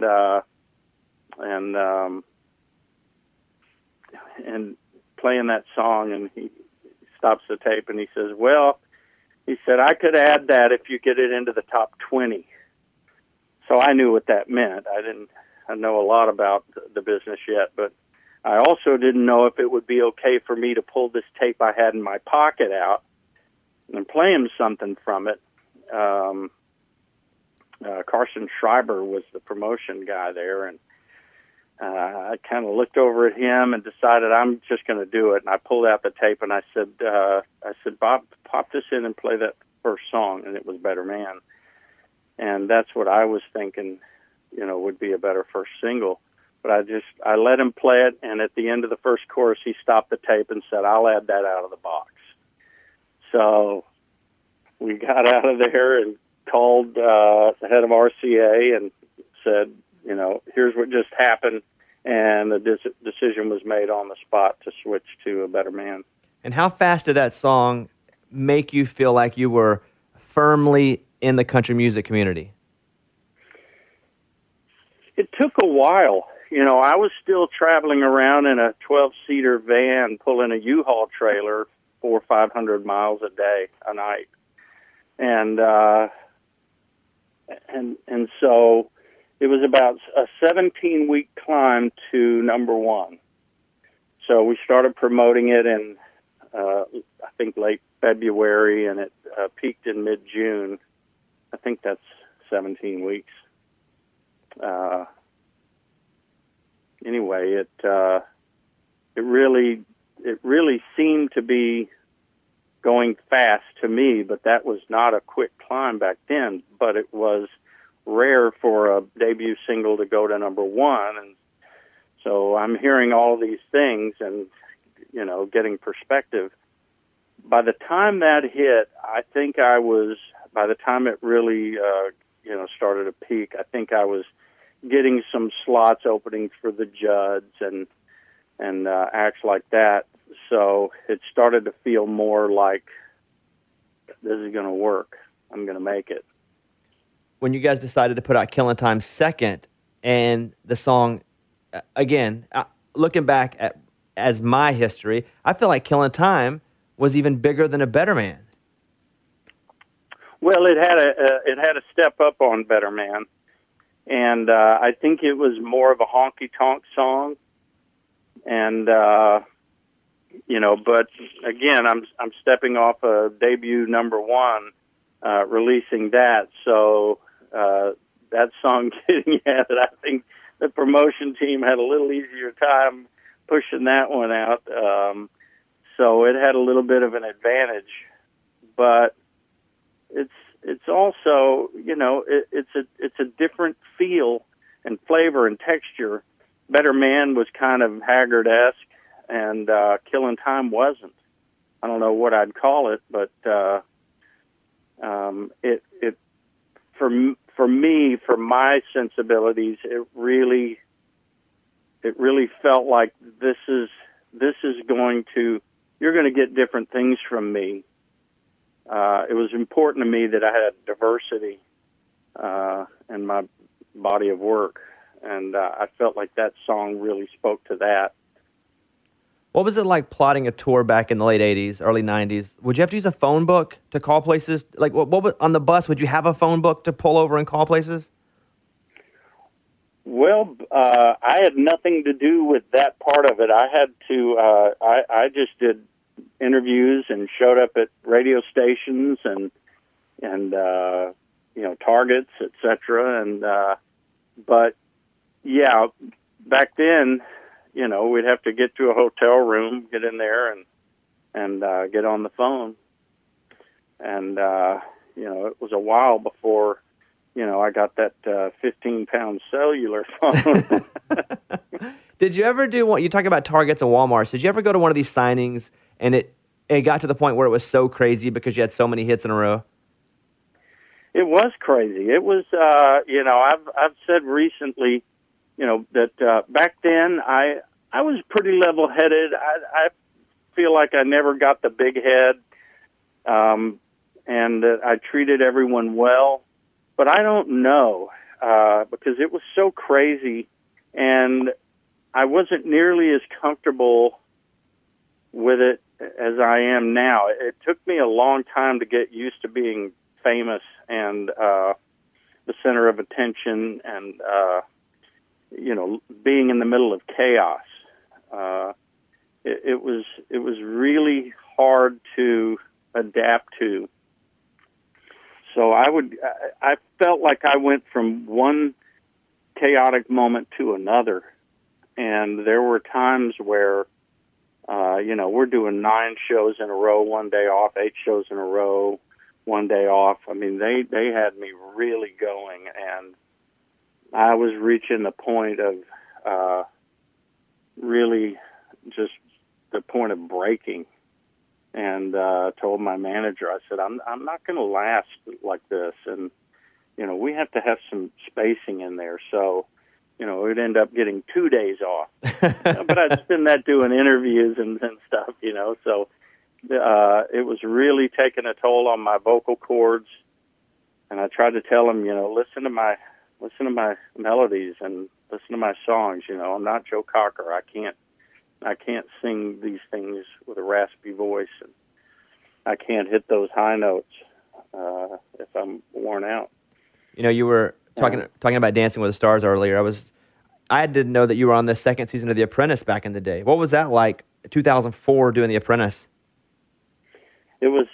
S7: playing that song, and he stops the tape and he says, well, he said, I could add that if you get it into the top 20. So I knew what that meant. I know a lot about the business yet, but I also didn't know if it would be okay for me to pull this tape I had in my pocket out and play him something from it. Carson Schreiber was the promotion guy there, and I kind of looked over at him and decided I'm just going to do it. And I pulled out the tape and I said, Bob, pop this in and play that first song, and it was Better Man. And that's what I was thinking, would be a better first single. But I let him play it, and at the end of the first chorus, he stopped the tape and said, I'll add that out of the box. So we got out of there and called the head of RCA and said, here's what just happened, and the decision was made on the spot to switch to A Better Man.
S1: And how fast did that song make you feel like you were firmly in the country music community?
S7: It took a while. I was still traveling around in a 12-seater van pulling a U-Haul trailer 400 or 500 miles a day, a night. And so it was about a 17-week climb to number one. So we started promoting it in, I think, late February, and it peaked in mid-June. I think that's 17 weeks. Anyway, it really seemed to be going fast to me, but that was not a quick climb back then. But it was rare for a debut single to go to number one, and so I'm hearing all these things and getting perspective. By the time that hit, I think by the time it really started to peak, I think I was getting some slots opening for the Judds and acts like that. So it started to feel more like this is going to work. I'm going to make it.
S1: When you guys decided to put out Killin' Time second, and the song, again, looking back as my history, I feel like Killin' Time was even bigger than A Better Man.
S7: Well, it had a step up on Better Man. And I think it was more of a honky-tonk song. And, but again, I'm stepping off a debut number one, releasing that. So that song getting at it, I think the promotion team had a little easier time pushing that one out. So it had a little bit of an advantage. But it's also, it's a different feel and flavor and texture. Better Man was kind of Haggard-esque, and Killin' Time wasn't. I don't know what I'd call it, but it for me, for my sensibilities, it really felt like you're going to get different things from me. It was important to me that I had diversity in my body of work, and I felt like that song really spoke to that.
S1: What was it like plotting a tour back in the late 80s, early 90s? Would you have to use a phone book to call places? Like, what was, on the bus, would you have a phone book to pull over and call places?
S7: Well, I had nothing to do with that part of it. I had to, I just did interviews and showed up at radio stations and Targets, etc. And but yeah, back then, we'd have to get to a hotel room, get in there, and get on the phone. And it was a while before I got that 15-pound cellular phone.
S1: Did you ever do what you talk about Targets and Walmarts? Did you ever go to one of these signings and it got to the point where it was so crazy because you had so many hits in a row?
S7: It was crazy. It was, I've said recently, that back then I was pretty level-headed. I feel like I never got the big head, and that I treated everyone well. But I don't know, because it was so crazy, and I wasn't nearly as comfortable with it as I am now. It took me a long time to get used to being famous and the center of attention and, being in the middle of chaos. It was really hard to adapt to. So I felt like I went from one chaotic moment to another. And there were times where, we're doing 9 shows in a row, one day off, 8 shows in a row, one day off. I mean, they had me really going, and I was reaching the point of really just the point of breaking. And told my manager, I said, I'm not going to last like this. And, we have to have some spacing in there. So, we'd end up getting 2 days off. But I'd spend that doing interviews and stuff, So it was really taking a toll on my vocal cords. And I tried to tell him, listen to my melodies and listen to my songs. I'm not Joe Cocker. I can't sing these things with a raspy voice, and I can't hit those high notes if I'm worn out.
S1: You were talking about Dancing with the Stars earlier. I didn't know that you were on the second season of The Apprentice back in the day. What was that like, 2004, doing The Apprentice?
S7: It was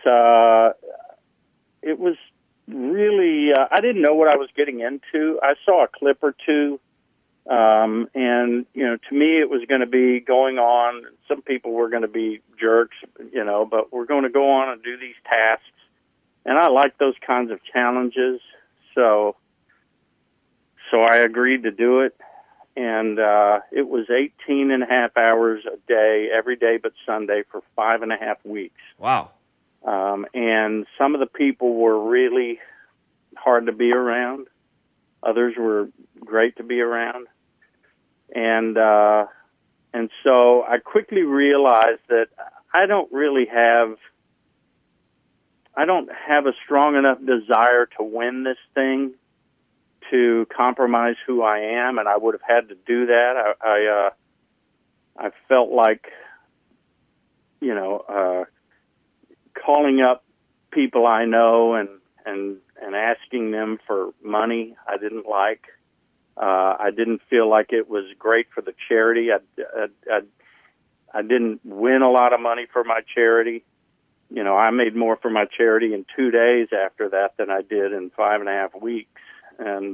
S7: really, I didn't know what I was getting into. I saw a clip or two, and, to me it was going to be going on. Some people were going to be jerks, but we're going to go on and do these tasks. And I like those kinds of challenges. So I agreed to do it. And it was 18 and a half hours a day, every day but Sunday, for 5.5 weeks.
S1: Wow.
S7: And some of the people were really hard to be around. Others were great to be around. And so I quickly realized that I don't have a strong enough desire to win this thing to compromise who I am, and I would have had to do that. I felt like, calling up people I know and asking them for money I didn't like. I didn't feel like it was great for the charity. I didn't win a lot of money for my charity. I made more for my charity in 2 days after that than I did in 5.5 weeks. And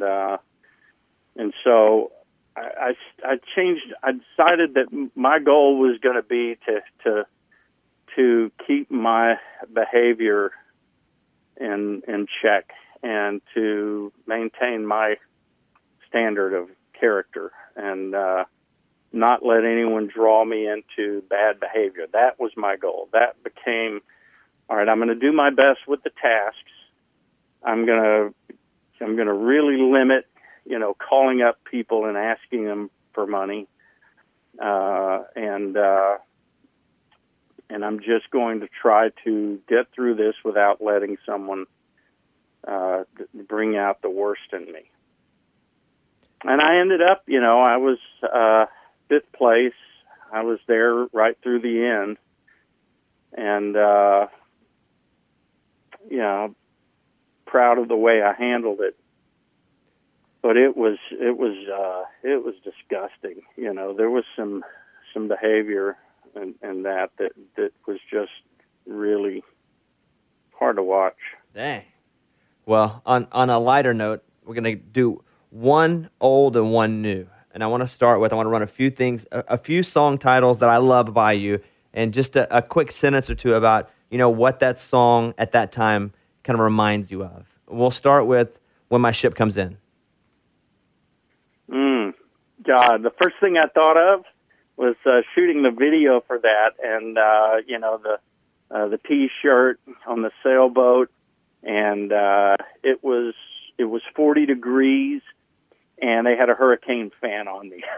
S7: so I changed. I decided that my goal was going to be to keep my behavior in check and to maintain my standard of character and not let anyone draw me into bad behavior. That was my goal. That became, all right, I'm going to do my best with the tasks. I'm going to really limit, calling up people and asking them for money. And I'm just going to try to get through this without letting someone bring out the worst in me. And I ended up, I was 5th place. I was there right through the end. And, proud of the way I handled it. But it was disgusting. There was some behavior and that was just really hard to watch.
S1: Dang. Well, on a lighter note, we're going to do one old and one new. And I want to run a few things, a few song titles that I love by you, and just a quick sentence or two about, what that song at that time kind of reminds you of. We'll start with When My Ship Comes In.
S7: God, the first thing I thought of was shooting the video for that, and the T-shirt on the sailboat, and it was 40 degrees, and they had a hurricane fan on me.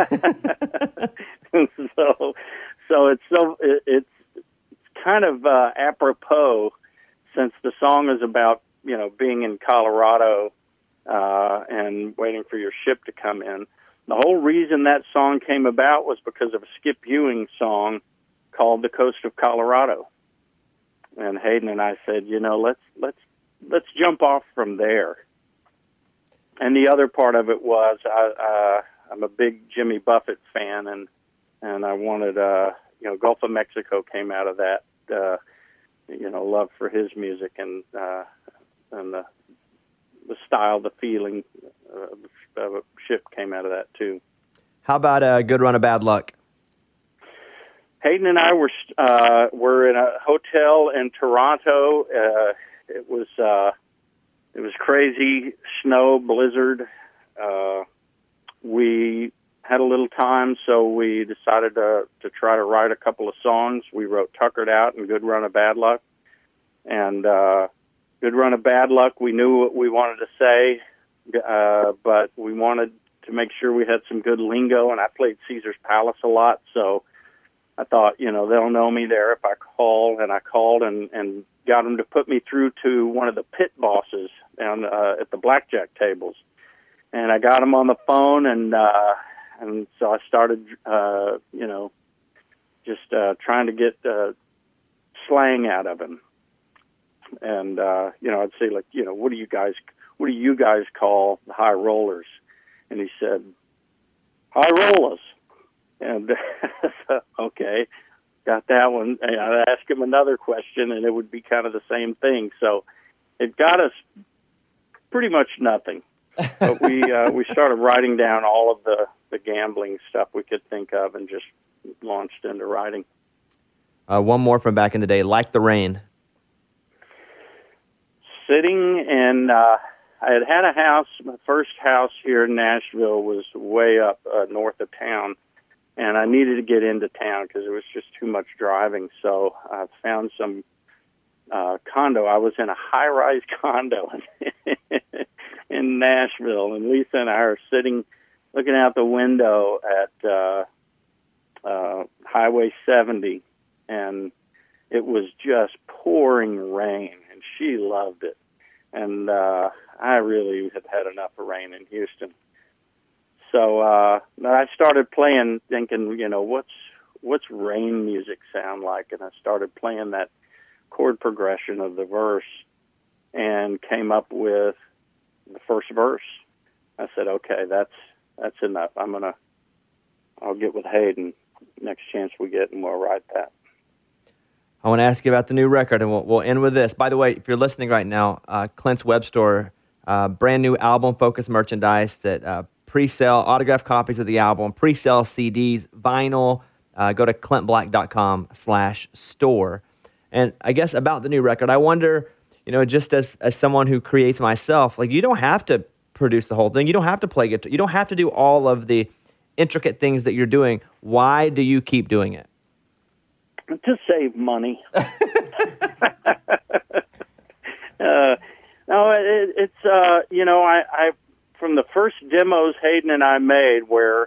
S7: so it's kind of apropos, since the song is about being in Colorado and waiting for your ship to come in. The whole reason that song came about was because of a Skip Ewing song called "The Coast of Colorado," and Hayden and I said, let's jump off from there. And the other part of it was I'm a big Jimmy Buffett fan, and I wanted Gulf of Mexico came out of that love for his music, and the style, the feeling of a ship came out of that too.
S1: How about a Good Run of Bad Luck?
S7: Hayden and I were in a hotel in Toronto. It was crazy, snow, blizzard. We had a little time, so we decided to try to write a couple of songs. We wrote Tuckered Out and Good Run of Bad Luck. And Good Run of Bad Luck, we knew what we wanted to say, but we wanted to make sure we had some good lingo, and I played Caesar's Palace a lot, so I thought, they'll know me there if I call, and I called and got them to put me through to one of the pit bosses down at the blackjack tables. And I got him on the phone, and so I started, just trying to get slang out of him. And I'd say, like, what do you guys call the high rollers? And he said, high rollers. And okay, got that one. And I'd ask him another question, and it would be kind of the same thing. So it got us pretty much nothing. But we started writing down all of the gambling stuff we could think of and just launched into writing.
S1: One more from back in the day, Like the Rain.
S7: Sitting in, I had a house, my first house here in Nashville was way up north of town, and I needed to get into town because it was just too much driving. So I found some condo. I was in a high-rise condo in Nashville, and Lisa and I are sitting, looking out the window at Highway 70, and it was just pouring rain, and she loved it. And I really had had enough of rain in Houston. So I started playing, thinking, what's rain music sound like? And I started playing that chord progression of the verse and came up with the first verse. I said, okay, that's enough. I'll get with Hayden next chance we get, and we'll write that.
S1: I want to ask you about the new record, and we'll end with this. By the way, if you're listening right now, Clint's web store, brand new album-focused merchandise that pre-sale autographed copies of the album, pre-sale CDs, vinyl. Go to clintblack.com/store. And I guess about the new record, I wonder, just as someone who creates myself, like, you don't have to produce the whole thing. You don't have to play guitar. You don't have to do all of the intricate things that you're doing. Why do you keep doing it?
S7: To save money. No, it's I from the first demos Hayden and I made, where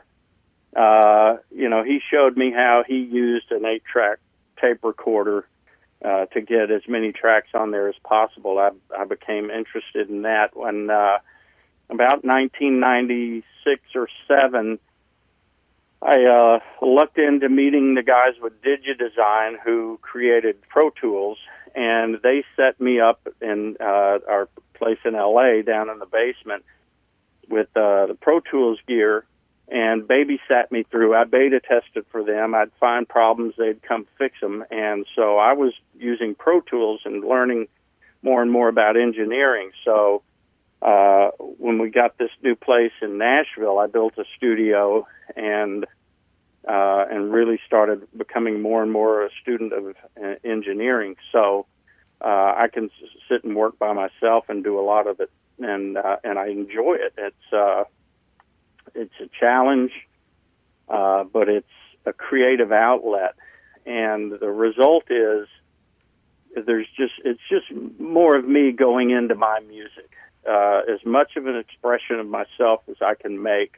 S7: he showed me how he used an 8-track tape recorder to get as many tracks on there as possible. I became interested in that when about 1996 or 7. I lucked into meeting the guys with DigiDesign who created Pro Tools, and they set me up in our place in L.A. down in the basement with the Pro Tools gear and babysat me through. I beta tested for them. I'd find problems, they'd come fix them, and so I was using Pro Tools and learning more and more about engineering. So when we got this new place in Nashville, I built a studio and really started becoming more and more a student of engineering. So I can sit and work by myself and do a lot of it, and I enjoy it. It's a challenge, but it's a creative outlet, and the result is it's just more of me going into my music. As much of an expression of myself as I can make,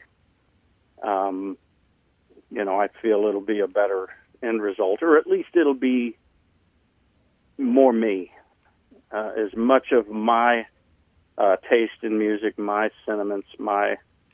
S7: I feel it'll be a better end result, or at least it'll be more me. As much of my taste in music, my sentiments, my,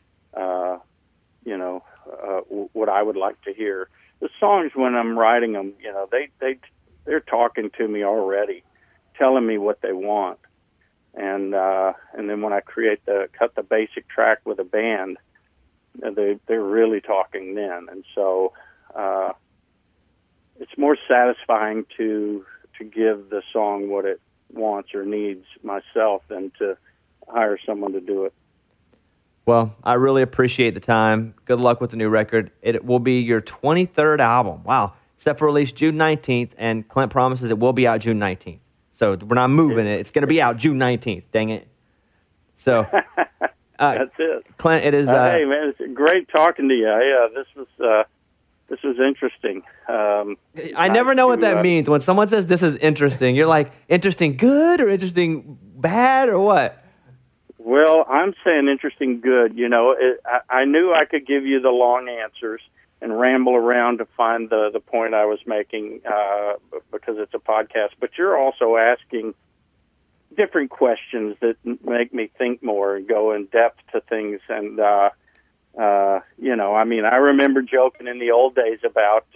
S7: what I would like to hear. The songs, when I'm writing them, they're talking to me already, telling me what they want. And then when I cut the basic track with a band, they're really talking then. And so it's more satisfying to give the song what it wants or needs myself than to hire someone to do it.
S1: Well, I really appreciate the time. Good luck with the new record. It will be your 23rd album. Wow. Set for release June 19th, and Clint promises it will be out June 19th. So we're not moving it. It's going to be out June 19th. Dang it. So
S7: That's it.
S1: Clint, it is...
S7: hey, man, it's great talking to you. This was interesting.
S1: I never know what that means. When someone says this is interesting, you're like, interesting good or interesting bad or what?
S7: Well, I'm saying interesting good. You know, I knew I could give you the long answers and ramble around to find the point I was making because it's a podcast. But you're also asking different questions that make me think more and go in depth to things. And, you know, I mean, I remember joking in the old days about,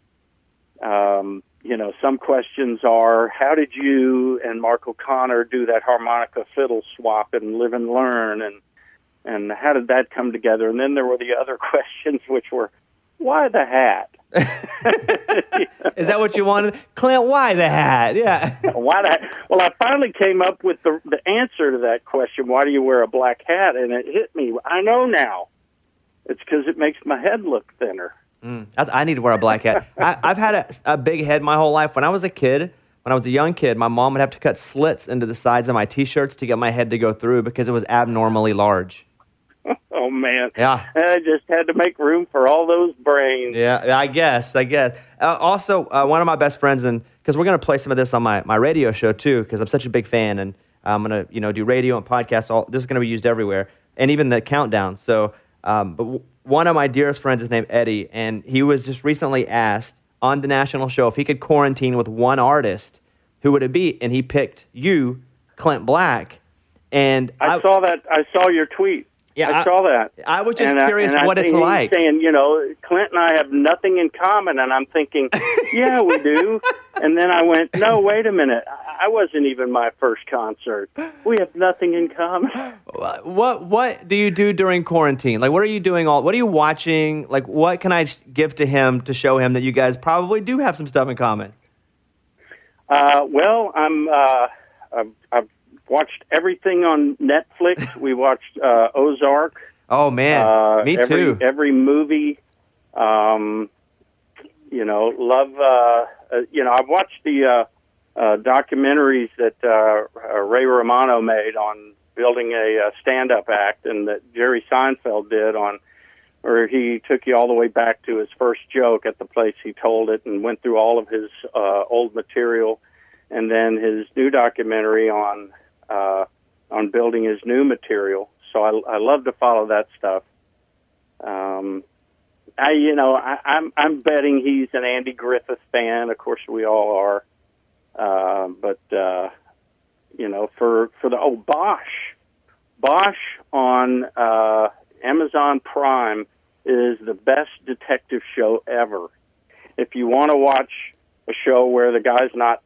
S7: you know, some questions are, how did you and Mark O'Connor do that harmonica fiddle swap and Live and Learn? And how did that come together? And then there were the other questions, which were, why the hat?
S1: Is that what you wanted? Clint, why the hat? Yeah.
S7: Why the hat? Well, I finally came up with the answer to that question, why do you wear a black hat? And it hit me. I know now. It's because it makes my head look thinner.
S1: I need to wear a black hat. I've had a big head my whole life. When I was a young kid, my mom would have to cut slits into the sides of my T-shirts to get my head to go through because it was abnormally large.
S7: Oh, man.
S1: Yeah.
S7: I just had to make room for all those brains.
S1: Yeah, I guess. Also, one of my best friends, and because we're going to play some of this on my radio show, too, because I'm such a big fan, and I'm going to do radio and podcasts. This is going to be used everywhere, and even the countdown. So, but one of my dearest friends is named Eddie, and he was just recently asked on the national show if he could quarantine with one artist, who would it be? And he picked you, Clint Black. And
S7: I saw that. I saw your tweet.
S1: Yeah,
S7: I saw that.
S1: I was just curious what it's
S7: he's
S1: like.
S7: Saying, you know, Clint and I have nothing in common, and I'm thinking, yeah, we do. And then I went, no, wait a minute. I wasn't even my first concert. We have nothing in common.
S1: What do you do during quarantine? Like, what are you doing? What are you watching? Like, what can I give to him to show him that you guys probably do have some stuff in common?
S7: Well, I've watched everything on Netflix. We watched Ozark.
S1: Oh, man. Me too.
S7: Every movie. You know, love, you know, I've watched the documentaries that Ray Romano made on building a stand-up act and that Jerry Seinfeld did on where he took you all the way back to his first joke at the place he told it and went through all of his old material, and then his new documentary on building his new material. So I love to follow that stuff. I'm betting he's an Andy Griffith fan. Of course, we all are. But you know, for the Bosch on Amazon Prime is the best detective show ever. If you want to watch a show where the guy's not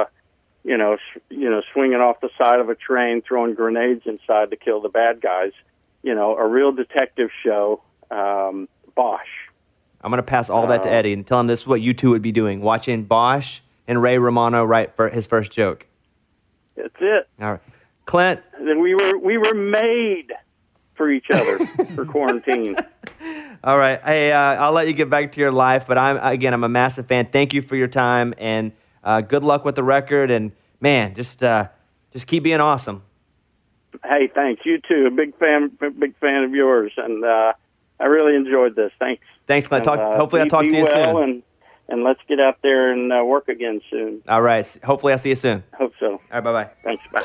S7: swinging off the side of a train, throwing grenades inside to kill the bad guys, you know, a real detective show, Bosch.
S1: I'm going to pass all that to Eddie and tell him this is what you two would be doing, watching Bosch and Ray Romano write for his first joke.
S7: That's it.
S1: All right. Clint.
S7: And we were made for each other for quarantine.
S1: All right. Hey, I'll let you get back to your life, but I'm a massive fan. Thank you for your time, and good luck with the record. And man, just keep being awesome.
S7: Hey, thanks. You too. A big fan of yours, and I really enjoyed this. Thanks.
S1: Thanks, Clint. Hopefully, I'll talk to you soon.
S7: And let's get out there and work again soon.
S1: All right. Hopefully, I'll see you soon.
S7: Hope so.
S1: All right. Bye-bye.
S7: Thanks. Bye.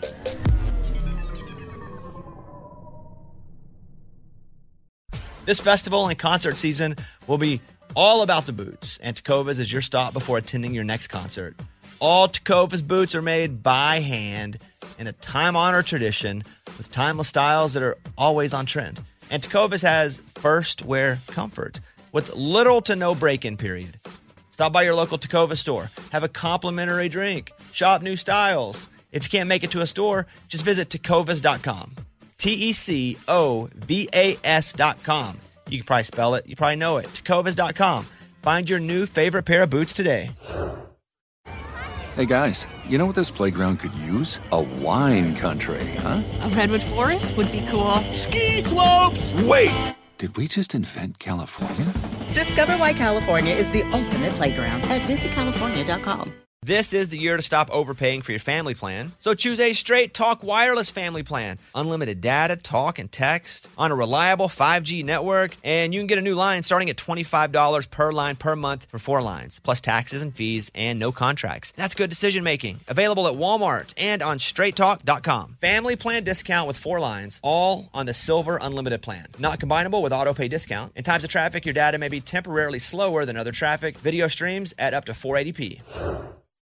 S1: This festival and concert season will be all about the boots, and Tecovas is your stop before attending your next concert. All Tecovas boots are made by hand in a time-honored tradition with timeless styles that are always on trend. And Tecovas has first wear comfort with little to no break-in period. Stop by your local Tecovas store, have a complimentary drink, shop new styles. If you can't make it to a store, just visit tecovas.com. Tecovas.com. You can probably spell it. You probably know it. Tecovas.com. Find your new favorite pair of boots today.
S8: Hey guys, you know what this playground could use? A wine country, huh?
S9: A redwood forest would be cool.
S5: Ski slopes!
S8: Wait! Did we just invent California?
S10: Discover why California is the ultimate playground at visitcalifornia.com.
S1: This is the year to stop overpaying for your family plan. So choose a Straight Talk Wireless family plan. Unlimited data, talk, and text on a reliable 5G network. And you can get a new line starting at $25 per line per month for 4 lines, plus taxes and fees and no contracts. That's good decision making. Available at Walmart and on straighttalk.com. Family plan discount with 4 lines, all on the Silver Unlimited plan. Not combinable with auto pay discount. In times of traffic, your data may be temporarily slower than other traffic. Video streams at up to 480p.